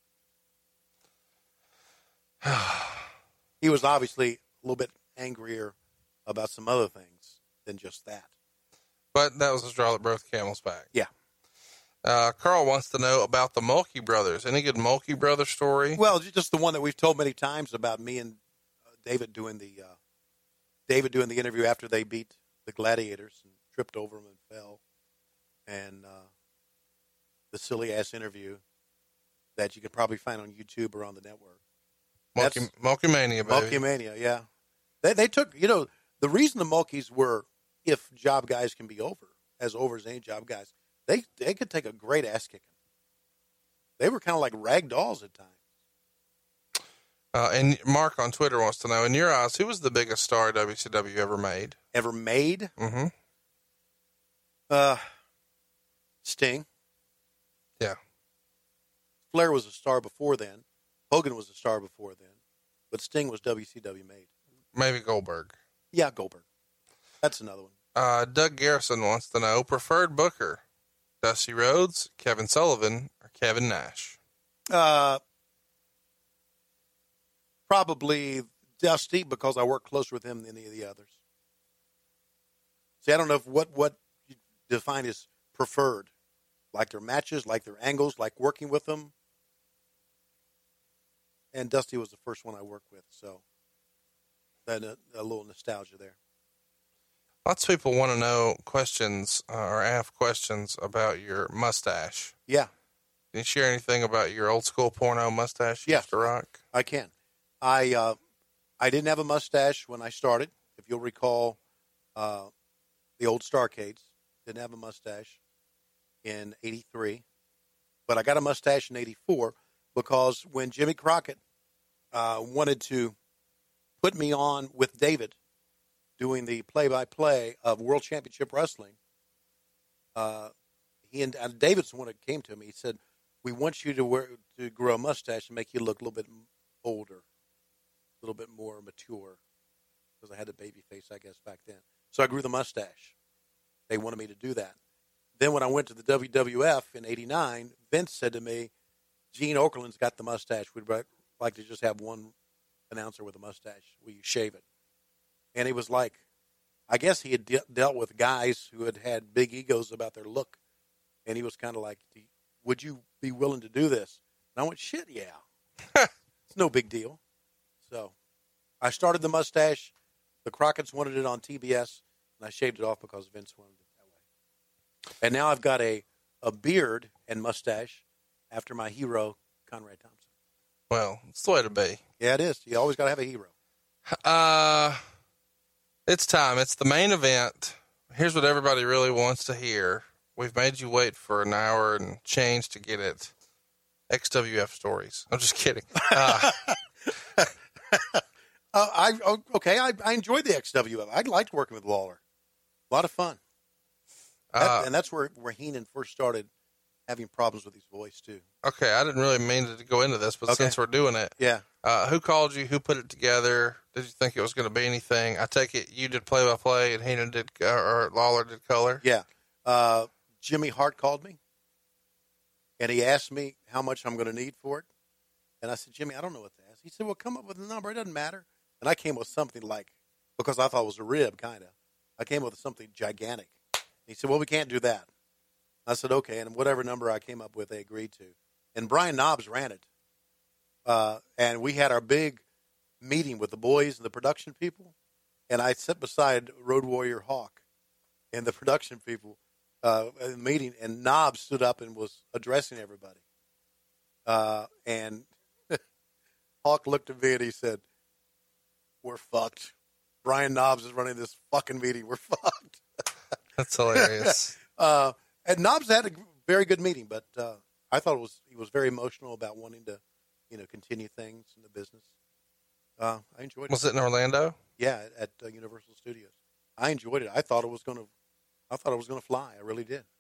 S3: He was obviously a little bit angrier about some other things than just that.
S2: But that was the straw that broke the camel's back.
S3: Yeah.
S2: Uh, Carl wants to know about the Mulkey brothers. Any good Mulkey brother story?
S3: Well, just the one that we've told many times about me and uh, David doing the uh, David doing the interview after they beat the Gladiators and tripped over them and fell, and uh, the silly ass interview that you could probably find on YouTube or on the network.
S2: Mulkey, Mulkey Mania, baby.
S3: Mulkey Mania, yeah. They they took you know the reason the Mulkeys were, if job guys can be over as over as any job guys, they they could take a great ass kicking. They were kind of like rag dolls at times.
S2: Uh, and Mark on Twitter wants to know, in your eyes, who was the biggest star W C W ever made?
S3: Ever made?
S2: Mm-hmm.
S3: Uh, Sting.
S2: Yeah.
S3: Flair was a star before then. Hogan was a star before then. But Sting was W C W made.
S2: Maybe Goldberg.
S3: Yeah, Goldberg. That's another one.
S2: Uh, Doug Garrison wants to know, preferred booker, Dusty Rhodes, Kevin Sullivan, or Kevin Nash?
S3: Uh, probably Dusty, because I work closer with him than any of the others. See, I don't know if what, what you define as preferred. Like their matches, like their angles, like working with them. And Dusty was the first one I worked with, so then a, a little nostalgia there.
S2: Lots of people want to know questions uh, or have questions about your mustache.
S3: Yeah.
S2: Can you share anything about your old school porno mustache you
S3: Yeah.
S2: used to rock?
S3: I can. I uh, I didn't have a mustache when I started. If you'll recall, uh, the old Starcades didn't have a mustache in eighty-three, but I got a mustache in eighty-four because when Jimmy Crockett uh, wanted to put me on with David doing the play-by-play of World Championship Wrestling, uh, he and uh, David's the one that came to me. He said, "We want you to wear to grow a mustache and make you look a little bit older, a little bit more mature," because I had a baby face, I guess, back then. So I grew the mustache. They wanted me to do that. Then when I went to the W W F in eighty-nine, Vince said to me, "Gene Okerlund's got the mustache. We'd like to just have one announcer with a mustache. Will you shave it?" And he was like, I guess he had de- dealt with guys who had had big egos about their look. And he was kind of like, "Would you be willing to do this?" And I went, "Shit, yeah." It's no big deal. So I started the mustache. The Crockett's wanted it on T B S, and I shaved it off because Vince wanted it that way. And now I've got a, a beard and mustache after my hero, Conrad Thompson.
S2: Well, it's the way to be.
S3: Yeah, it is. You always got to have a hero.
S2: Uh, it's time. It's the main event. Here's what everybody really wants to hear. We've made you wait for an hour and change to get it. X W F stories. I'm just kidding. Uh,
S3: uh, I okay. I, I enjoyed the X W F. I liked working with Lawler. A lot of fun. That,
S2: uh,
S3: and that's where, where Heenan first started having problems with his voice, too.
S2: okay, I didn't really mean to go into this, but
S3: Okay.
S2: since we're doing it,
S3: Yeah.
S2: uh, who called you? Who put it together? Did you think it was going to be anything? I take it you did play-by-play and Heenan did, uh, or Lawler did color?
S3: Yeah. Uh, Jimmy Hart called me, and he asked me how much I'm going to need for it. And I said, "Jimmy, I don't know what to ask." He said, "Well, come up with a number. It doesn't matter." And I came with something like, because I thought it was a rib, kind of. I came with something gigantic. He said, "Well, we can't do that." I said, "Okay." And whatever number I came up with, they agreed to. And Brian Knobs ran it. Uh, and we had our big meeting with the boys and the production people. And I sat beside Road Warrior Hawk and the production people uh, in the meeting. And Knobs stood up and was addressing everybody. Uh, and Hawk looked at me and he said, "We're fucked. Brian Knobs is running this fucking meeting. We're fucked."
S2: That's hilarious.
S3: uh, and Knobs had a very good meeting, but uh, I thought it was he was very emotional about wanting to, you know, continue things in the business. Uh, I enjoyed it.
S2: Was it in Orlando?
S3: Yeah, at uh, Universal Studios. I enjoyed it. I thought it was going to. I thought it was going to fly. I really did.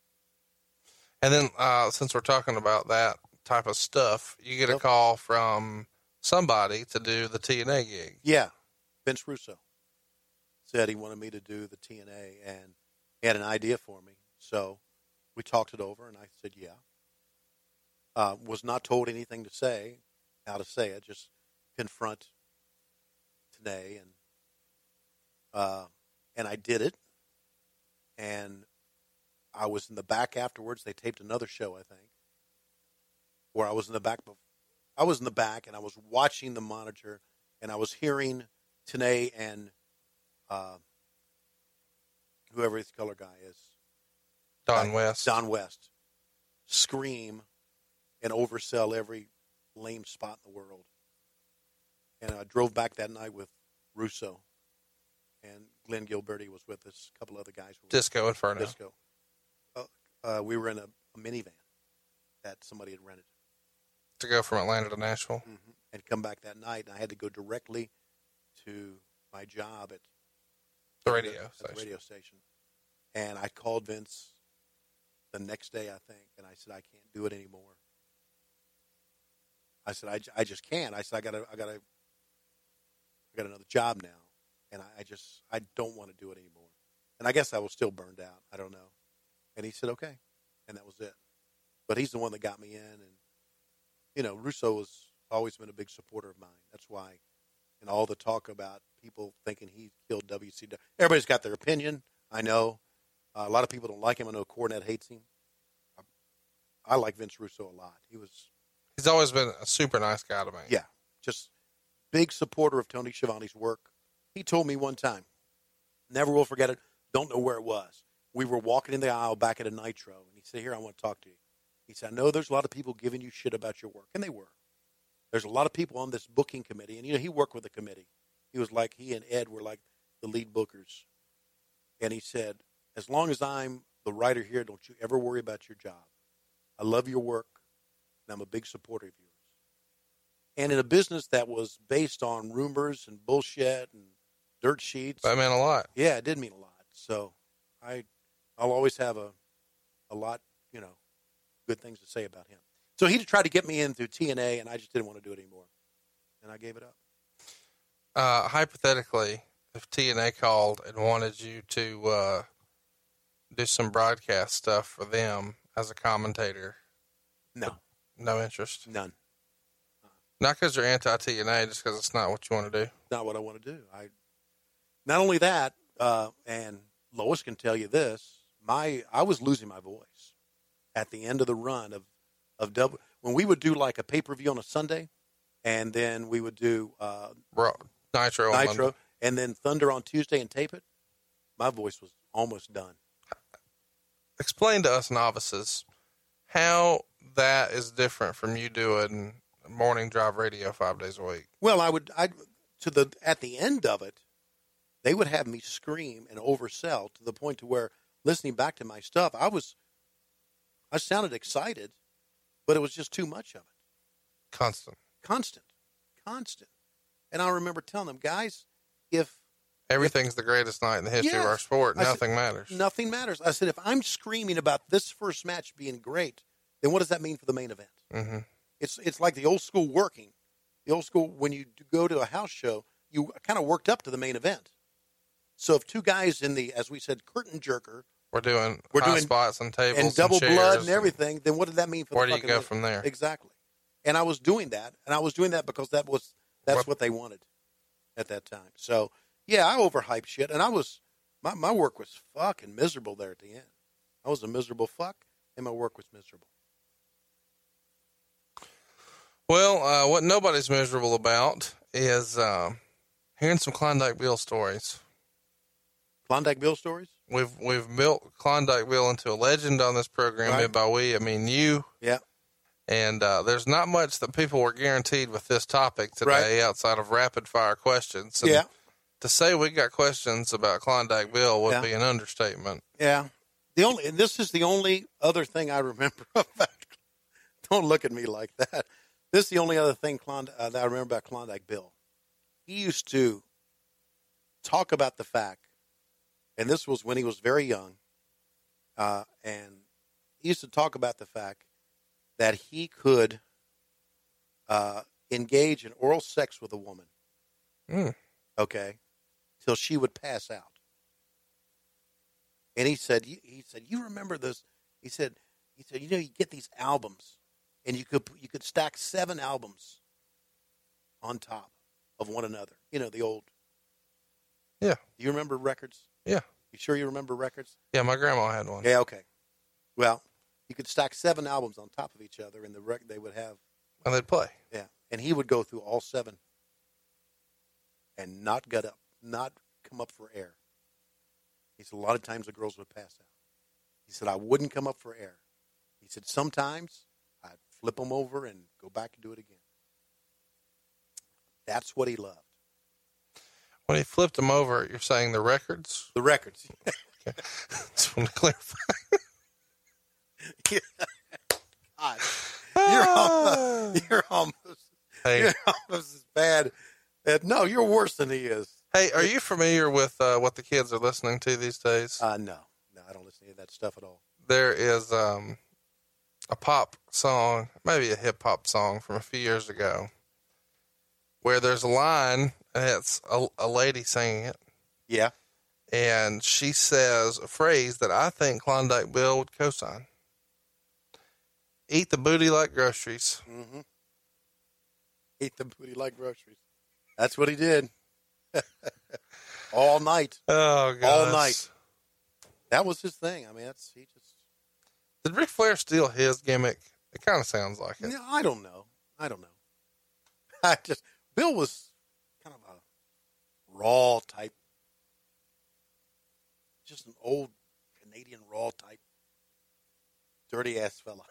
S2: And then, uh, since we're talking about that type of stuff, you get a
S3: Yep.
S2: call from somebody to do the T N A gig.
S3: Yeah, Vince Russo said he wanted me to do the T N A, and he had an idea for me. So we talked it over, and I said, "Yeah." Uh, was not told anything to say, how to say it. Just confront today, and uh, and I did it. And I was in the back afterwards. They taped another show, I think, where I was in the back. I was in the back, and I was watching the monitor, and I was hearing Tenay and uh, whoever his color guy is,
S2: Don
S3: uh,
S2: West.
S3: Don West, scream and oversell every lame spot in the world. And I drove back that night with Russo, and Glenn Gilberti was with us. A couple other guys were with
S2: Disco Inferno.
S3: Disco. Uh, uh, we were in a, a minivan that somebody had rented.
S2: To go from Atlanta to Nashville.
S3: Mm-hmm. And come back that night, and I had to go directly to my job at
S2: The radio
S3: at
S2: station.
S3: the radio station. And I called Vince the next day, I think, and I said, I can't do it anymore. I said, I, I just can't. I said, I got to, I got to, I got another job now, and I, I just, I don't want to do it anymore. And I guess I was still burned out. I don't know. And he said, okay, and that was it. But he's the one that got me in, and you know, Russo has always been a big supporter of mine. That's why, in all the talk about people thinking he killed W C W, everybody's got their opinion. I know. Uh, a lot of people don't like him. I know Cornette hates him. I, I like Vince Russo a lot. He was.
S2: He's always been a super nice guy to me.
S3: Yeah, just big supporter of Tony Schiavone's work. He told me one time, never will forget it, don't know where it was. We were walking in the aisle back at a Nitro, and he said, here, I want to talk to you. He said, I know there's a lot of people giving you shit about your work, and they were. There's a lot of people on this booking committee, and, you know, he worked with the committee. He was like, he and Ed were like the lead bookers. And he said, as long as I'm the writer here, don't you ever worry about your job. I love your work, and I'm a big supporter of yours. And in a business that was based on rumors and bullshit and dirt sheets.
S2: That meant a lot.
S3: Yeah, it did mean a lot. So I, I'll always have a, a lot, you know, good things to say about him. So he tried to get me in through T N A, and I just didn't want to do it anymore. And I gave it up.
S2: Uh, hypothetically, if T N A called and wanted you to uh, do some broadcast stuff for them as a commentator,
S3: No.
S2: No interest?
S3: None.
S2: Not because you're anti-T N A, just because it's not what you want to do.
S3: Not what I want to do. I. Not only that, uh, and Lois can tell you this, my I was losing my voice at the end of the run of, of double. When we would do like a pay-per-view on a Sunday, and then we would do uh,
S2: Bro, Nitro, on
S3: Nitro,
S2: Monday.
S3: and then Thunder on Tuesday and tape it, my voice was almost done.
S2: Explain to us novices how that is different from you doing morning drive radio five days a week.
S3: Well, I would, I to the at the end of it, they would have me scream and oversell to the point to where listening back to my stuff, I was, I sounded excited, but it was just too much of it.
S2: Constant.
S3: Constant, constant. And I remember telling them, guys, if
S2: Everything's if, the greatest night in the history
S3: yes,
S2: of our sport,
S3: I
S2: nothing
S3: said,
S2: matters.
S3: Nothing matters. I said, if I'm screaming about this first match being great, then what does that mean for the main event?
S2: Mm-hmm.
S3: It's it's like the old school working. The old school, when you go to a house show, you kind of worked up to the main event. So if two guys in the, as we said, curtain jerker,
S2: we're doing
S3: we're
S2: high
S3: doing,
S2: spots and tables
S3: and double
S2: and
S3: blood and
S2: and
S3: everything, then what did that mean for
S2: where
S3: the
S2: do you go
S3: minute?
S2: from there?
S3: Exactly. And I was doing that, and I was doing that because that was that's
S2: what,
S3: what they wanted at that time. So yeah, I overhyped shit, and I was my my work was fucking miserable there at the end. I was a miserable fuck, and my work was miserable.
S2: Well, uh, what nobody's miserable about is uh, hearing some Klondike Bill stories.
S3: Klondike Bill stories?
S2: We've we've built Klondike Bill into a legend on this program.
S3: Right.
S2: And by we, I mean you.
S3: Yeah.
S2: And uh, there's not much that people were guaranteed with this topic today, right, outside of rapid fire questions. And
S3: yeah.
S2: To say we got questions about Klondike Bill would
S3: yeah.
S2: be an understatement.
S3: Yeah. The only and this is the only other thing I remember about. Don't look at me like that. This is the only other thing Klond- uh, that I remember about Klondike Bill. He used to talk about the fact, and this was when he was very young, uh, and he used to talk about the fact that he could uh, engage in oral sex with a woman,
S2: mm.
S3: okay, till she would pass out. And he said, he said, you remember this? He said, he said, you know, you get these albums. And you could you could stack seven albums on top of one another. You know, the old.
S2: Yeah.
S3: Do you remember records?
S2: Yeah.
S3: You sure you remember records?
S2: Yeah, my grandma had one.
S3: Yeah, okay. Well, you could stack seven albums on top of each other, and the rec- they would have.
S2: And they'd play.
S3: Yeah, and he would go through all seven and not get up, not come up for air. He said a lot of times the girls would pass out. He said, I wouldn't come up for air. He said, sometimes I'd flip them over and go back and do it again. That's what he loved.
S2: When he flipped them over, you're saying the records?
S3: The records.
S2: Okay. Just want to clarify.
S3: Yeah. God. You're almost, you're almost,
S2: hey.
S3: you're almost as bad. As, no, you're worse than he is.
S2: Hey, are you familiar with uh, what the kids are listening to these days?
S3: Uh, no, no, I don't listen to any of that stuff at all.
S2: There is um, a pop song, maybe a hip hop song from a few years ago, where there's a line, and it's a, a lady singing it.
S3: Yeah.
S2: And she says a phrase that I think Klondike Bill would co-sign. Eat the booty like groceries.
S3: Mm-hmm. Eat the booty like groceries. That's what he did. All night.
S2: Oh, God.
S3: All night. That was his thing. I mean, that's he just.
S2: Did Ric Flair steal his gimmick? It kind of sounds like it.
S3: No, I don't know. I don't know. I just Bill was kind of a raw type, just an old Canadian raw type, dirty ass fella.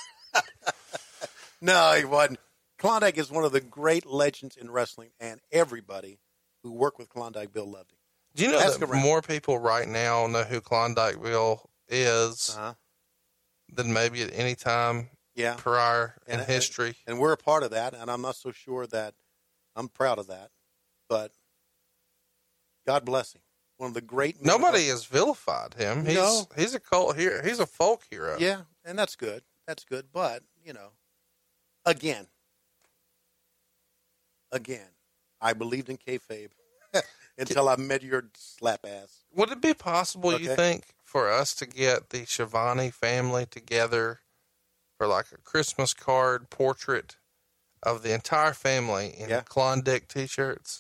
S3: No, he wasn't. Klondike is one of the great legends in wrestling, and everybody who worked with Klondike Bill loved him.
S2: Do you know
S3: Ask
S2: that
S3: around.
S2: more people right now know who Klondike Bill is
S3: Uh-huh.
S2: than maybe at any time
S3: Yeah.
S2: prior in
S3: And-
S2: history?
S3: And we're a part of that, and I'm not so sure that I'm proud of that. But God bless him. One of the great men of
S2: Nobody has vilified him. He's
S3: No.
S2: he's a cult hero. He's a folk hero.
S3: Yeah, and that's good. That's good. But, you know, again, again, I believed in kayfabe until I met your slap ass.
S2: Would it be possible, you
S3: Okay.
S2: think, for us to get the Schiavone family together for like a Christmas card portrait of the entire family in
S3: Yeah.
S2: Klondike t-shirts?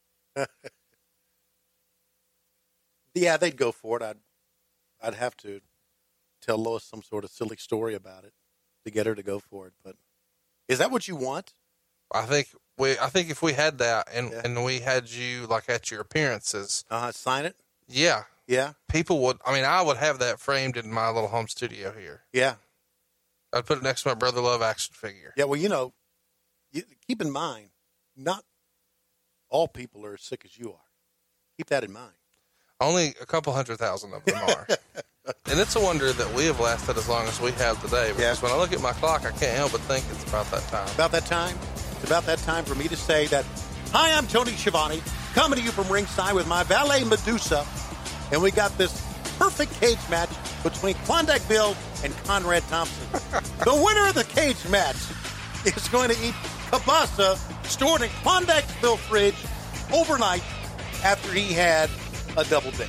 S3: Yeah, they'd go for it. I'd, I'd have to tell Lois some sort of silly story about it to get her to go for it. But is that what you want?
S2: I think we. I think if we had that and
S3: Yeah.
S2: and we had you like at your appearances,
S3: Uh-huh. Sign it?
S2: yeah,
S3: Yeah,
S2: people would. I mean, I would have that framed in my little home studio here.
S3: yeah.
S2: I'd put it next to my Brother Love action figure.
S3: Yeah, well, you know, you, keep in mind, not all people are as sick as you are. Keep that in mind.
S2: Only a couple hundred thousand of them are. And it's a wonder that we have lasted as long as we have today. Because
S3: Yeah.
S2: when I look at my clock, I can't help but think it's about that time.
S3: About that time, it's about that time for me to say that, hi, I'm Tony Schiavone, coming to you from ringside with my valet Medusa, and we got this perfect cage match between Klondike Bill and Conrad Thompson. The winner of the cage match is going to eat kielbasa stored in Klondike Bill fridge overnight after he had a double date.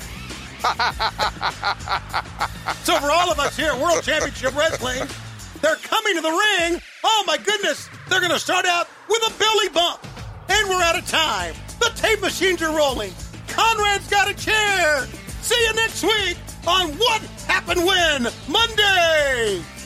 S3: So for all of us here at World Championship Wrestling, they're coming to the ring. Oh my goodness, they're going to start out with a belly bump. And we're out of time. The tape machines are rolling. Conrad's got a chair. See you next week on What Happened When Monday.